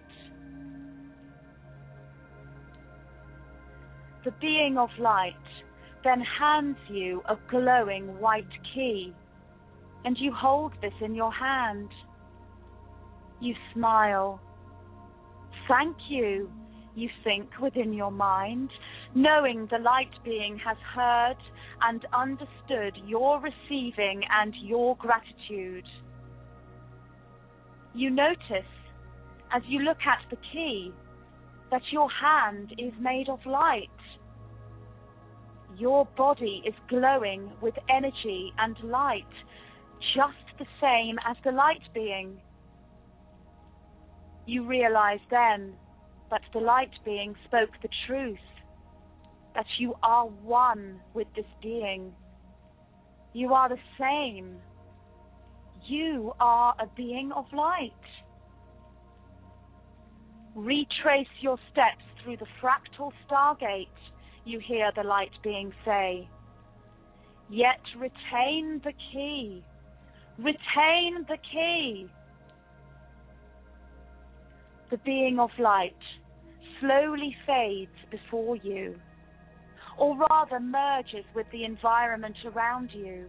The being of light then hands you a glowing white key, and you hold this in your hand. You smile. Thank you, you think within your mind, knowing the light being has heard and understood your receiving and your gratitude. You notice, as you look at the key, that your hand is made of light. Your body is glowing with energy and light, just the same as the light being. You realize then that the light being spoke the truth, that you are one with this being. You are the same. You are a being of light. Retrace your steps through the fractal stargate, you hear the light being say. Yet retain the key. Retain the key. The being of light slowly fades before you, or rather merges with the environment around you.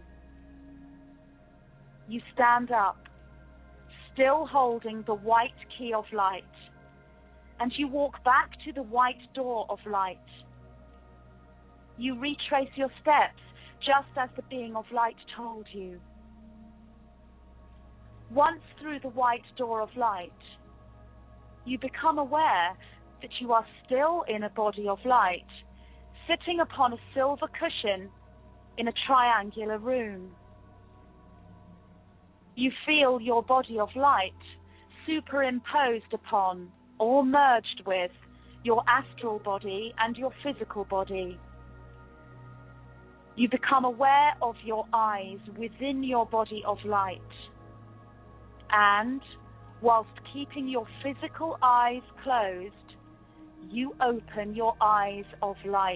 You stand up, still holding the white key of light, and you walk back to the white door of light. You retrace your steps, just as the being of light told you. Once through the white door of light, you become aware that you are still in a body of light, sitting upon a silver cushion in a triangular room. You feel your body of light superimposed upon or merged with your astral body and your physical body. You become aware of your eyes within your body of light, and whilst keeping your physical eyes closed, you open your eyes of light.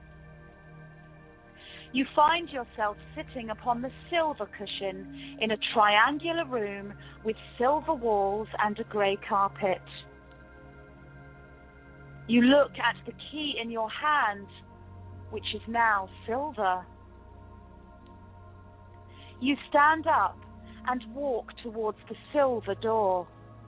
You find yourself sitting upon the silver cushion in a triangular room with silver walls and a grey carpet. You look at the key in your hand, which is now silver. You stand up and walk towards the silver door.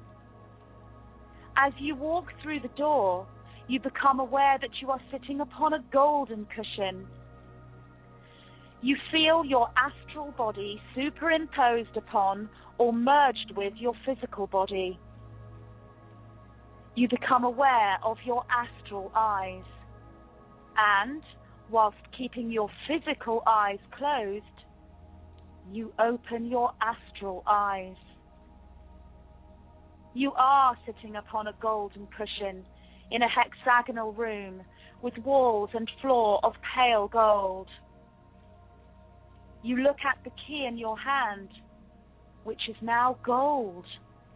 As you walk through the door, you become aware that you are sitting upon a golden cushion. You feel your astral body superimposed upon or merged with your physical body. You become aware of your astral eyes. And, whilst keeping your physical eyes closed, you open your astral eyes. You are sitting upon a golden cushion in a hexagonal room with walls and floor of pale gold. You look at the key in your hand, which is now gold.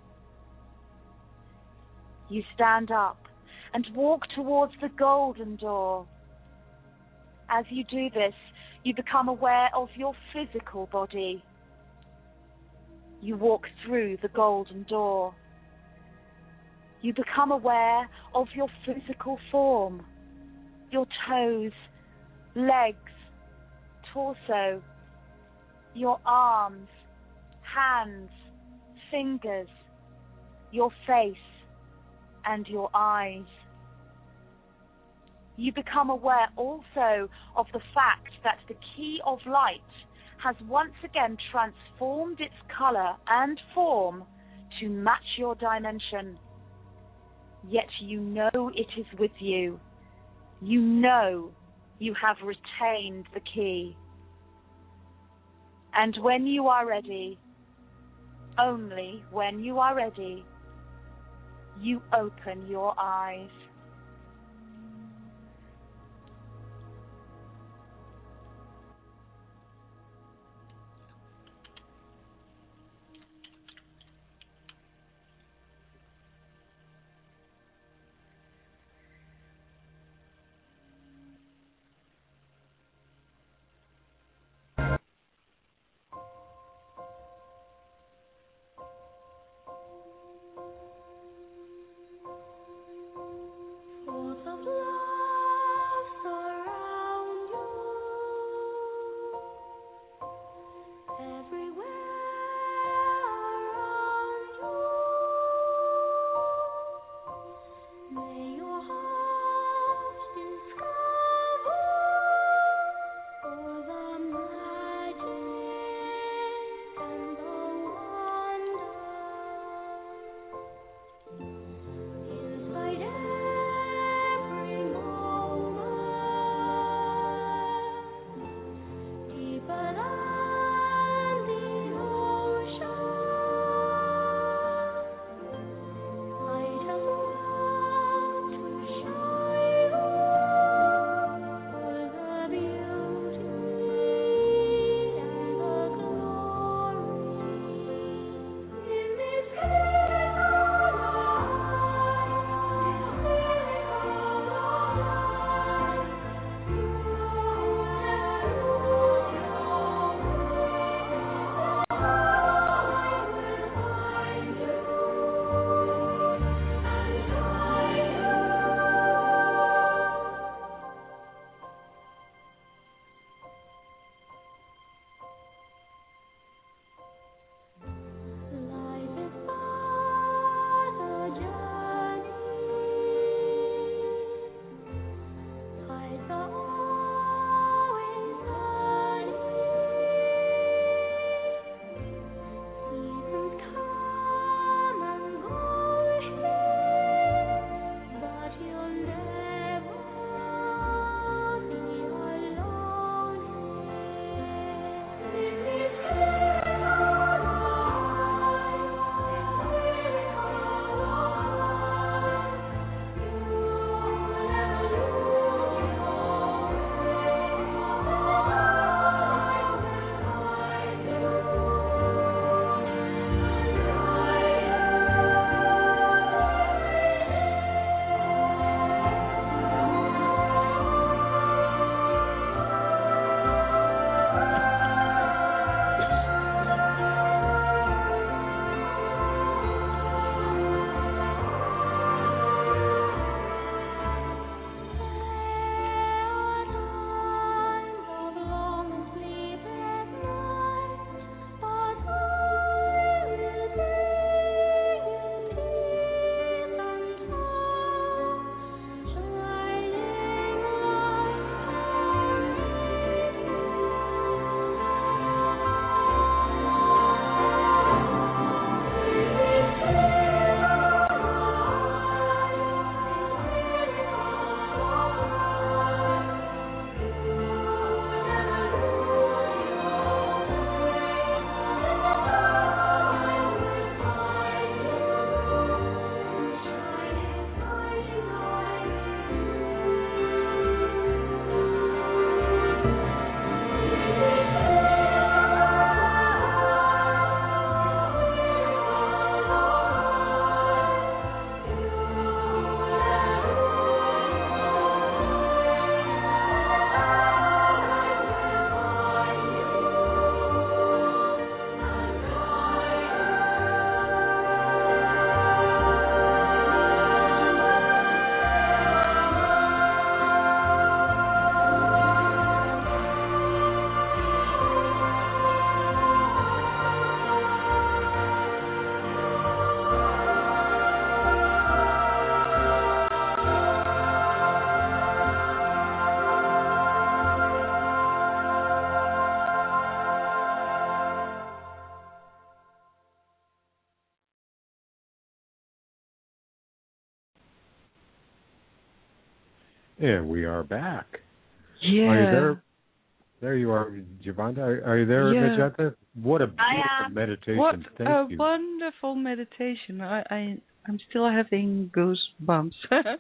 You stand up and walk towards the golden door. As you do this, you become aware of your physical body. You walk through the golden door. You become aware of your physical form, your toes, legs, torso, your arms, hands, fingers, your face, and your eyes. You become aware also of the fact that the key of light has once again transformed its color and form to match your dimension. Yet you know it is with you. You know you have retained the key. And when you are ready, only when you are ready, you open your eyes. And we are back. Yeah. Are you there? There you are, Giovanna. Are, are you there, Yeah. Magenta? What a beautiful meditation. What Thank a you. wonderful meditation. I, I, I'm still having goosebumps.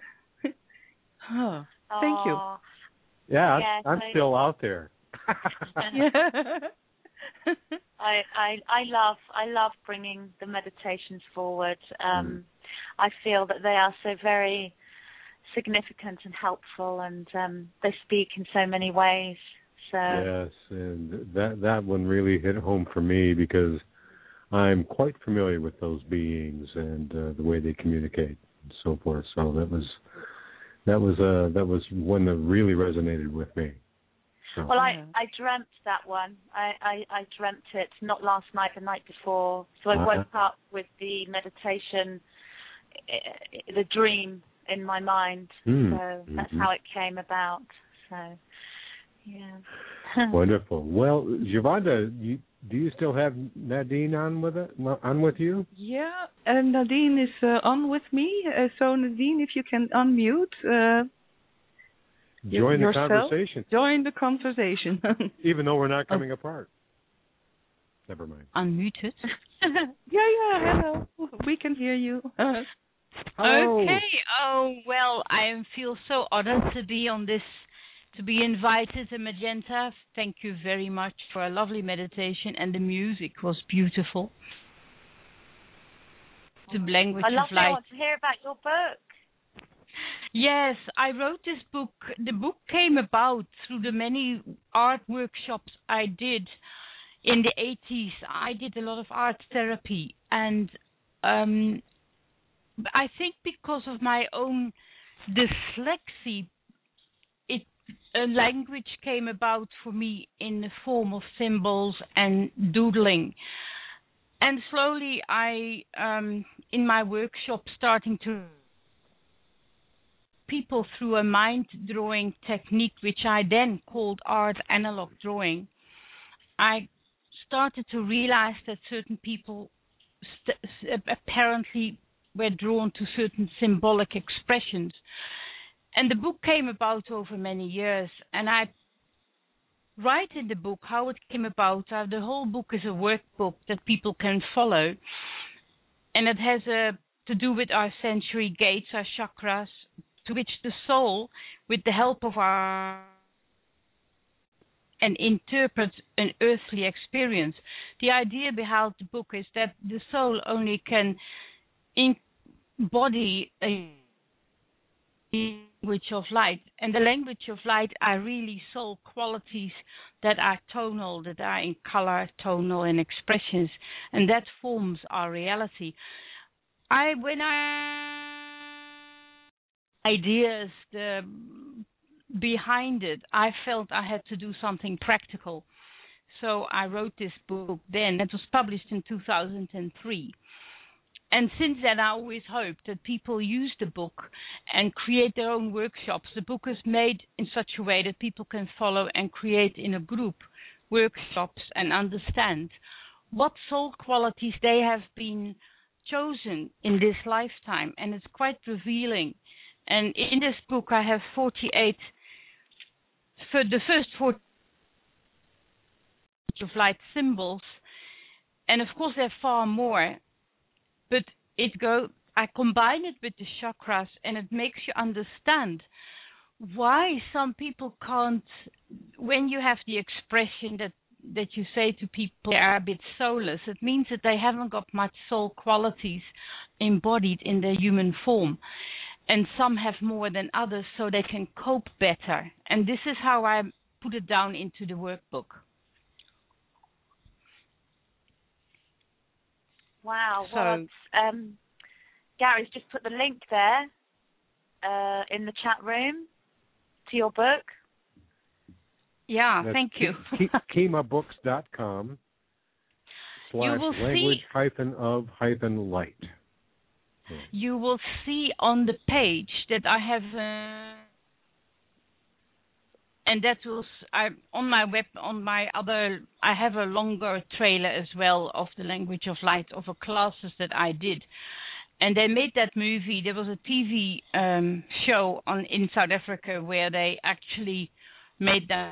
oh, thank you. Aw. Yeah, Yes, I'm I- still out there. Yeah. I, I I love I love bringing the meditations forward. Um, Mm. I feel that they are so very significant and helpful, and um, they speak in so many ways. So Yes, and that that one really hit home for me because I'm quite familiar with those beings and uh, the way they communicate and so forth. So that was that was uh, that was one that really resonated with me. So. Well, I, Yeah. I dreamt that one. I, I, I dreamt it not last night, the night before. So I Uh-huh. woke up with the meditation, eh, the dream in my mind. Mm. So that's Mhm. how it came about. So, yeah. Wonderful. Well, Giovanna, you, do you still have Nadine on with it, on with you? Yeah, and Nadine is uh, on with me. Uh, so Nadine, if you can unmute, uh, Join the yourself. conversation, Join the conversation. even though we're not coming apart. Never mind. Unmuted. yeah, yeah, hello. We can hear you. Hello. Okay. Oh well, I feel so honored to be on this, to be invited to Magenta. Thank you very much for a lovely meditation, and the music was beautiful. The language I love of it. I light. want to hear about your book. Yes, I wrote this book. The book came about through the many art workshops I did in the eighties. I did a lot of art therapy, and um, I think because of my own dyslexia, it a language came about for me in the form of symbols and doodling. And slowly I, um, in my workshop, starting to people through a mind drawing technique, which I then called art analog drawing, I started to realize that certain people st- apparently were drawn to certain symbolic expressions. And the book came about over many years, and I write in the book how it came about. Uh, the whole book is a workbook that people can follow, and it has a, to do with our sensory gates, our chakras, to which the soul, with the help of our and interprets an earthly experience. The idea behind the book is that the soul only can embody a language of light, and the language of light are really soul qualities that are tonal, that are in color, tonal, and expressions, and that forms our reality. I when I ideas the behind it, I felt I had to do something practical. So I wrote this book then. It was published in two thousand three. And since then, I always hoped that people use the book and create their own workshops. The book is made in such a way that people can follow and create in a group workshops and understand what soul qualities they have been chosen in this lifetime. And it's quite revealing. And in this book, I have forty-eight, for the first forty of light symbols. And of course, there are far more. But it go. I combine it with the chakras, and it makes you understand why some people can't. When you have the expression that that you say to people they are a bit soulless, it means that they haven't got much soul qualities embodied in their human form, and some have more than others, so they can cope better. And this is how I put it down into the workbook. Wow. So, well, um, Gary's just put the link there uh, in the chat room to your book. Yeah, That's thank you. Kima Books dot com slash will language see- hyphen of hyphen light. You will see on the page that I have, uh, and that was I on my web on my other. I have a longer trailer as well of the language of light of the classes that I did, and they made that movie. There was a T V um, show on in South Africa where they actually made that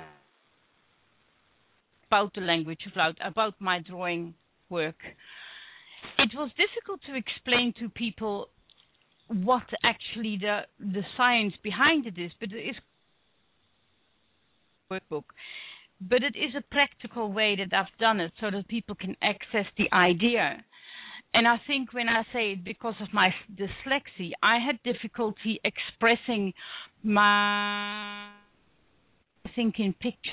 about the language of light, about my drawing work. It was difficult to explain to people what actually the the science behind it is, but it is a workbook. But it is a practical way that I've done it so that people can access the idea. And I think when I say it because of my dyslexia, I had difficulty expressing my thinking pictures.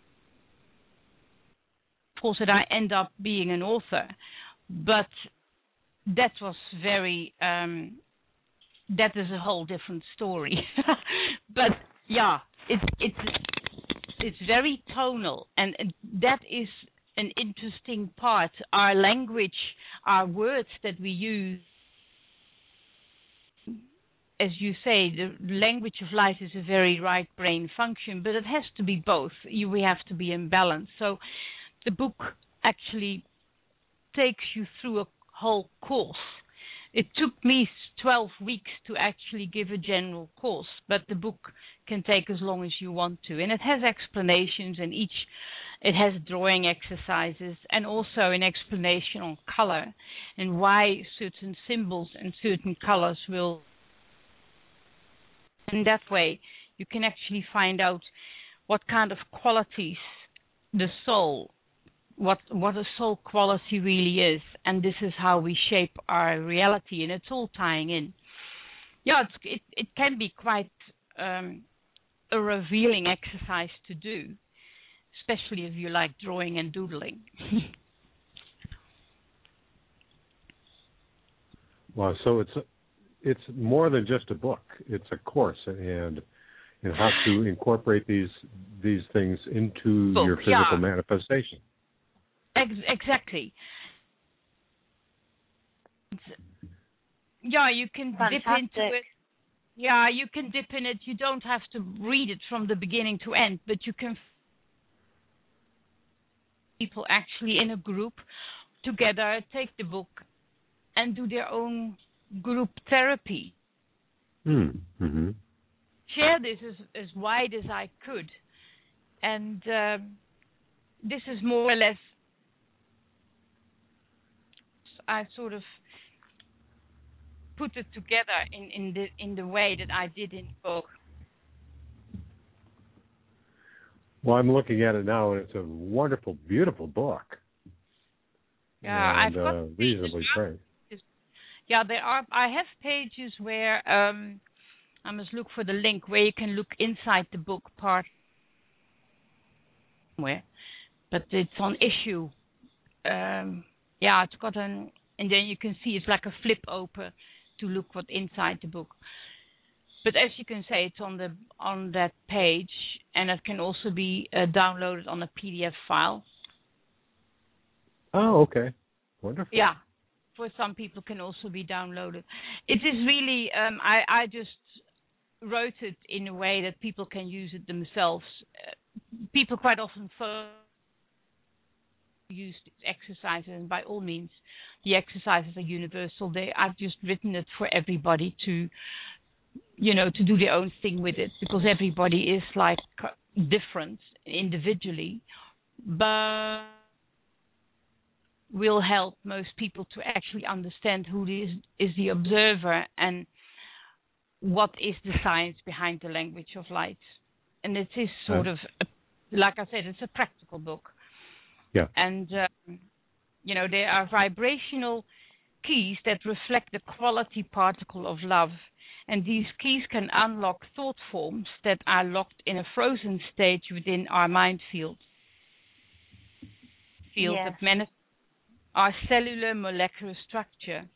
Of course, that I end up being an author, but that was very, um, that is a whole different story. But yeah, it's, it's, it's very tonal, and that is an interesting part. Our language, our words that we use, as you say, the language of life is a very right brain function, but it has to be both. You, we have to be in balance. So the book actually takes you through a whole course. It took me twelve weeks to actually give a general course, but the book can take as long as you want to. And it has explanations, and each, it has drawing exercises, and also an explanation on color and why certain symbols and certain colors will. In that way, you can actually find out what kind of qualities the soul, what what a soul quality really is, and this is how we shape our reality, and it's all tying in. Yeah, it's, it it can be quite um, a revealing exercise to do, especially if you like drawing and doodling. Wow, so it's it's more than just a book; it's a course, and and how to incorporate these these things into Book, your physical yeah. manifestation. Ex- exactly. Yeah, you can Fantastic. dip into it. Yeah, you can dip in it. You don't have to read it from the beginning to end, but you can. People actually in a group together take the book and do their own group therapy. Mm. Mm-hmm. Share this as, as wide as I could. And um, this is more or less, I sort of put it together in, in the in the way that I did in the book. Well, I'm looking at it now, and it's a wonderful, beautiful book. Yeah, and, I've got uh, reasonably priced. Yeah, there are. I have pages where um, I must look for the link where you can look inside the book part somewhere, but it's on issue. Um, yeah, it's got an, and then you can see it's like a flip open to look what inside the book. But as you can say, it's on the on that page, and it can also be uh, downloaded on a P D F file. Oh, okay, wonderful. Yeah, for some people can also be downloaded. It is really, um, I I just wrote it in a way that people can use it themselves. Uh, people quite often phone use exercises, and by all means, the exercises are universal. They I've just written it for everybody to. You know, to do their own thing with it, because everybody is like different individually, but will help most people to actually understand who is, is the observer and what is the science behind the language of light. And it is sort of, a, like I said, it's a practical book. Yeah. And, um, you know, there are vibrational keys that reflect the quality particle of love. And these keys can unlock thought forms that are locked in a frozen stage within our mind field. Field Yes. that manifest our cellular molecular structure.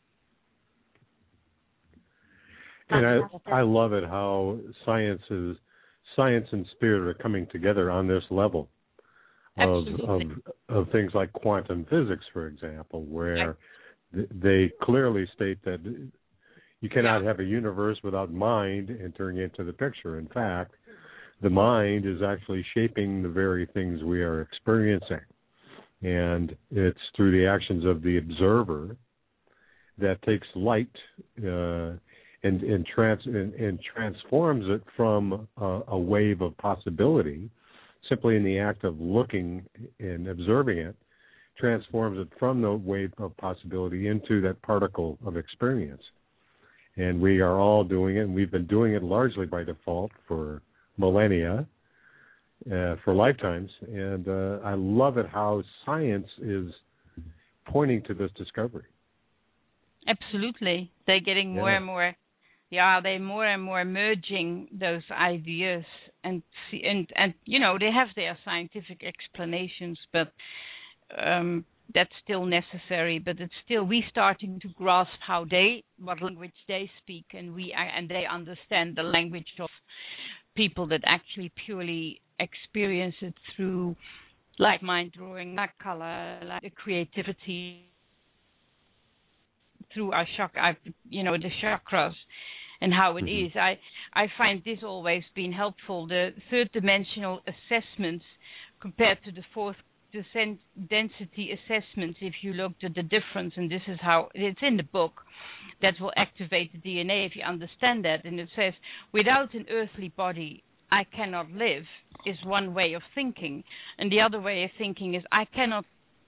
And I, I love it how science is, science and spirit are coming together on this level of, of of things like quantum physics, for example, where th- they clearly state that you cannot have a universe without mind entering into the picture. In fact, the mind is actually shaping the very things we are experiencing. And it's through the actions of the observer that takes light uh, and and, trans, and and transforms it from a, a wave of possibility, simply in the act of looking and observing it, transforms it from the wave of possibility into that particle of experience. And we are all doing it, and we've been doing it largely by default for millennia, uh, for lifetimes. And uh, I love it how science is pointing to this discovery. Absolutely. They're getting more Yeah. and more, yeah, they're more and more merging those ideas. And, see, and, and you know, they have their scientific explanations, but um, that's still necessary. But it's still, we starting to grasp how they, what language they speak, and we and they understand the language of people that actually purely experience it through, like mind drawing, like color, like the creativity, through our chakra, you know, the chakras, and how it Mm-hmm. is. I I find this always been helpful. The third dimensional assessments compared to the fourth descent density assessments. If you looked at the difference, and this is how it's in the book, that will activate the D N A if you understand that. And it says, without an earthly body, I cannot live, is one way of thinking, and the other way of thinking is I cannot.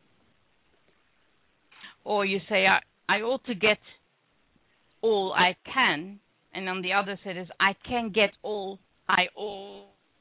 Or you say I. I ought to get all I can, and on the other side is I can get all I ought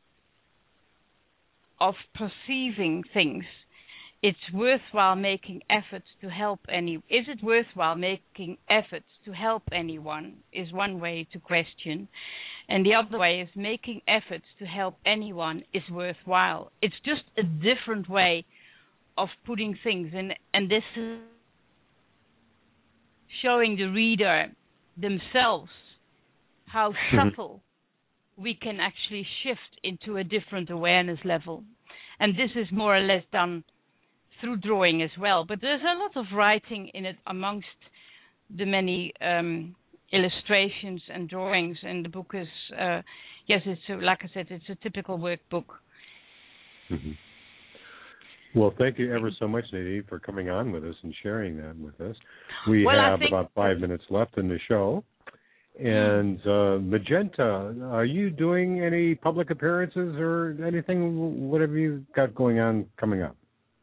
of perceiving things. It's worthwhile making efforts to help any. Is it worthwhile making efforts to help anyone? Is one way to question, and the other way is making efforts to help anyone is worthwhile. It's just a different way of putting things in, and this is showing the reader themselves how subtle we can actually shift into a different awareness level. And this is more or less done through drawing as well. But there's a lot of writing in it amongst the many um, illustrations and drawings. And the book is, uh, yes, it's a, like I said, it's a typical workbook. Mm-hmm. Well, thank you ever so much, Nadine, for coming on with us and sharing that with us. We well, have about five minutes left in the show. And uh, Magenta, are you doing any public appearances or anything? What have you got going on coming up?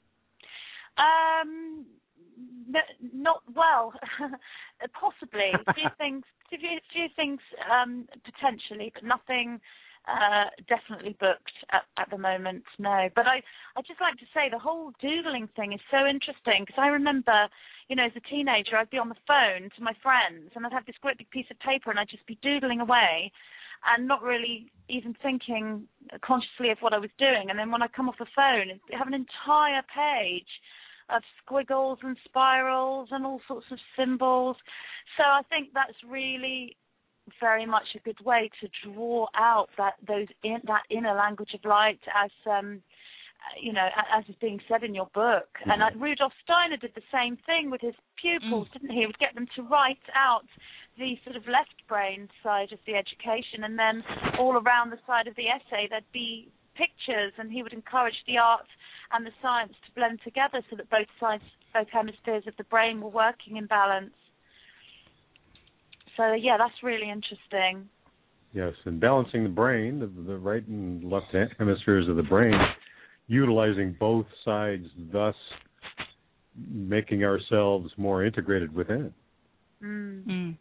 Um, no, not well, possibly. A few things, a few, few things um, potentially, but nothing. Uh, definitely booked at, at the moment, no. But I, I just like to say the whole doodling thing is so interesting because I remember, you know, as a teenager, I'd be on the phone to my friends and I'd have this great big piece of paper and I'd just be doodling away and not really even thinking consciously of what I was doing. And then when I come off the phone, I have an entire page of squiggles and spirals and all sorts of symbols. So I think that's really very much a good way to draw out that those in, that inner language of light, as um, you know, as is being said in your book. Mm-hmm. And uh, Rudolf Steiner did the same thing with his pupils, mm. didn't he? He would get them to write out the sort of left brain side of the education, and then all around the side of the essay there'd be pictures, and he would encourage the art and the science to blend together so that both sides, both hemispheres of the brain were working in balance. So, yeah, that's really interesting. Yes, and balancing the brain, the, the right and left hemispheres of the brain, utilizing both sides, thus making ourselves more integrated within it. Mm. Mm.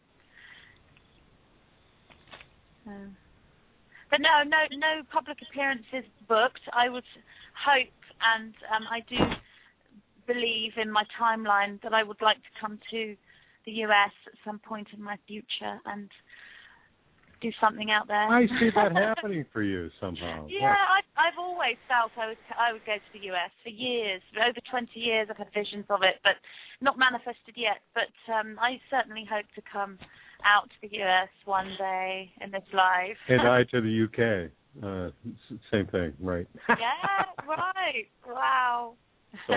Uh, but no, no, no public appearances booked. I would hope, and um, I do believe in my timeline that I would like to come to the U S at some point in my future and do something out there. I see that happening for you somehow. Yeah, I, I've always felt I would I would go to the U S for years. For over twenty years I've had visions of it, but not manifested yet. But um, I certainly hope to come out to the U S one day in this life. And I to the U K. Uh, same thing, right? Yeah, right. Wow. So,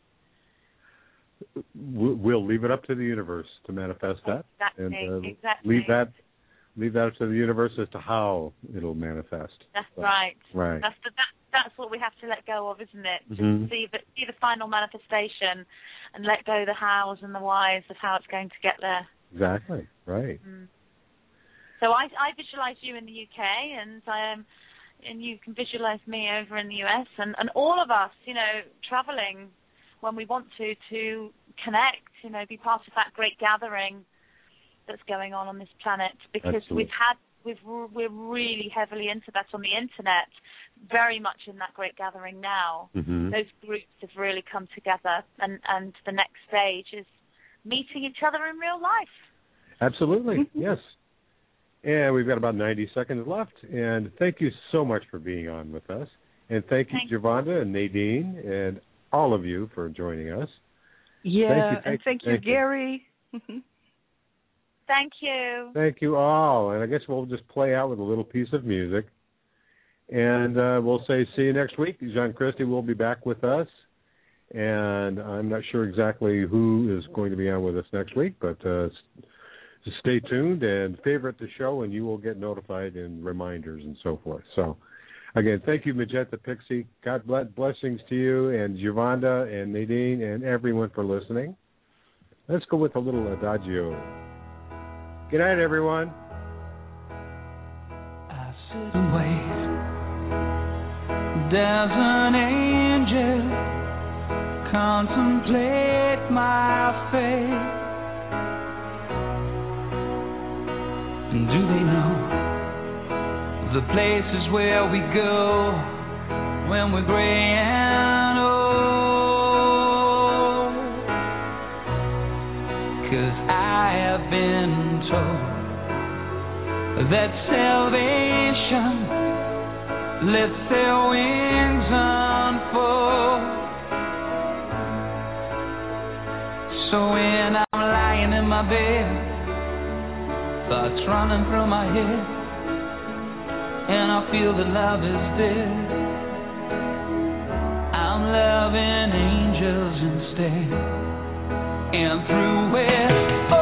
we'll leave it up to the universe to manifest that, exactly, and uh, exactly. leave that leave that up to the universe as to how it'll manifest. That's so, right. Right. That's the that, that's what we have to let go of, isn't it? Mm-hmm. Just see the see the final manifestation, and let go the hows and the whys of how it's going to get there. Exactly. Right. Mm. So I I visualize you in the U K, and I am, and you can visualize me over in the U S, and and all of us, you know, traveling when we want to to connect, you know, be part of that great gathering that's going on on this planet, because Absolutely. we've had we've we're really heavily into that on the internet, very much in that great gathering now. Mm-hmm. Those groups have really come together, and and the next stage is meeting each other in real life. Absolutely. Yes. And we've got about ninety seconds left, and thank you so much for being on with us, and thank you, Thank Giovanna and Nadine, and all of you for joining us. Yeah, Thank you, and thank thank you, you, thank you. Gary. Thank you. Thank you all. And I guess we'll just play out with a little piece of music. And uh, we'll say see you next week. Jean Christie will be back with us. And I'm not sure exactly who is going to be on with us next week, but uh, just stay tuned and favorite the show, and you will get notified and reminders and so forth. So, again, thank you, Magenta Pixie. God bless, blessings to you, and Giovanna and Nadine and everyone for listening. Let's go with a little adagio. Good night, everyone. I sit and wait. There's an angel contemplate my fate. And do they know the places where we go when we're gray and old? 'Cause I have been told that salvation lets their wings unfold. So when I'm lying in my bed, thoughts running through my head, and I feel that love is dead, I'm loving angels instead. And through it,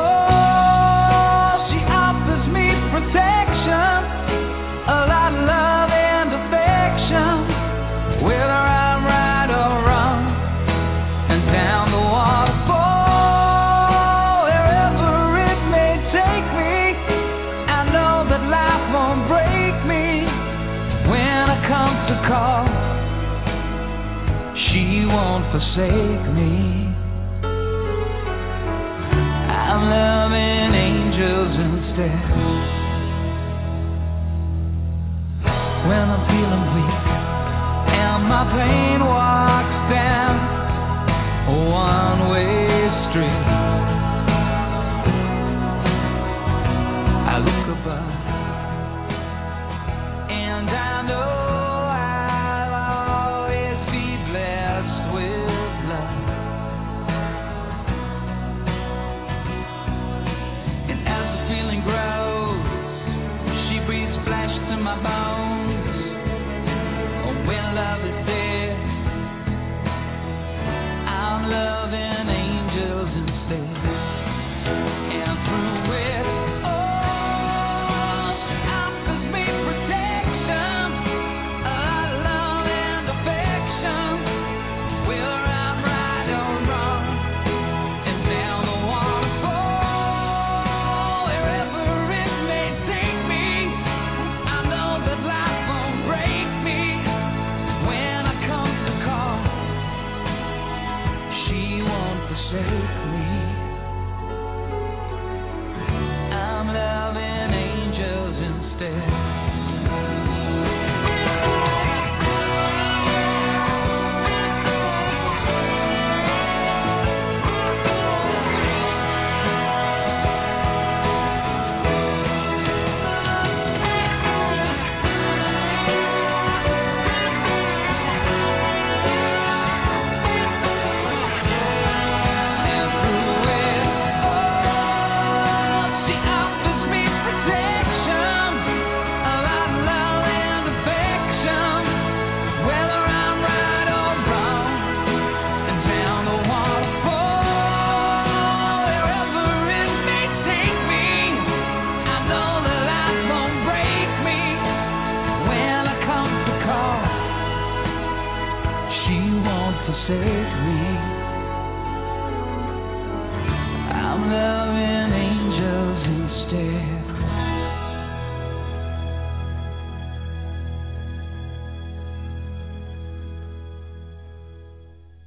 oh, she offers me protection, a lot of love and affection, whether I'm right or wrong, and down the waterfall, wherever it may take me, I know that life won't break me. When I come to call, she won't forsake me. I'm loving angels instead. When I'm feeling weak and my pain walks down a one-way street, I look above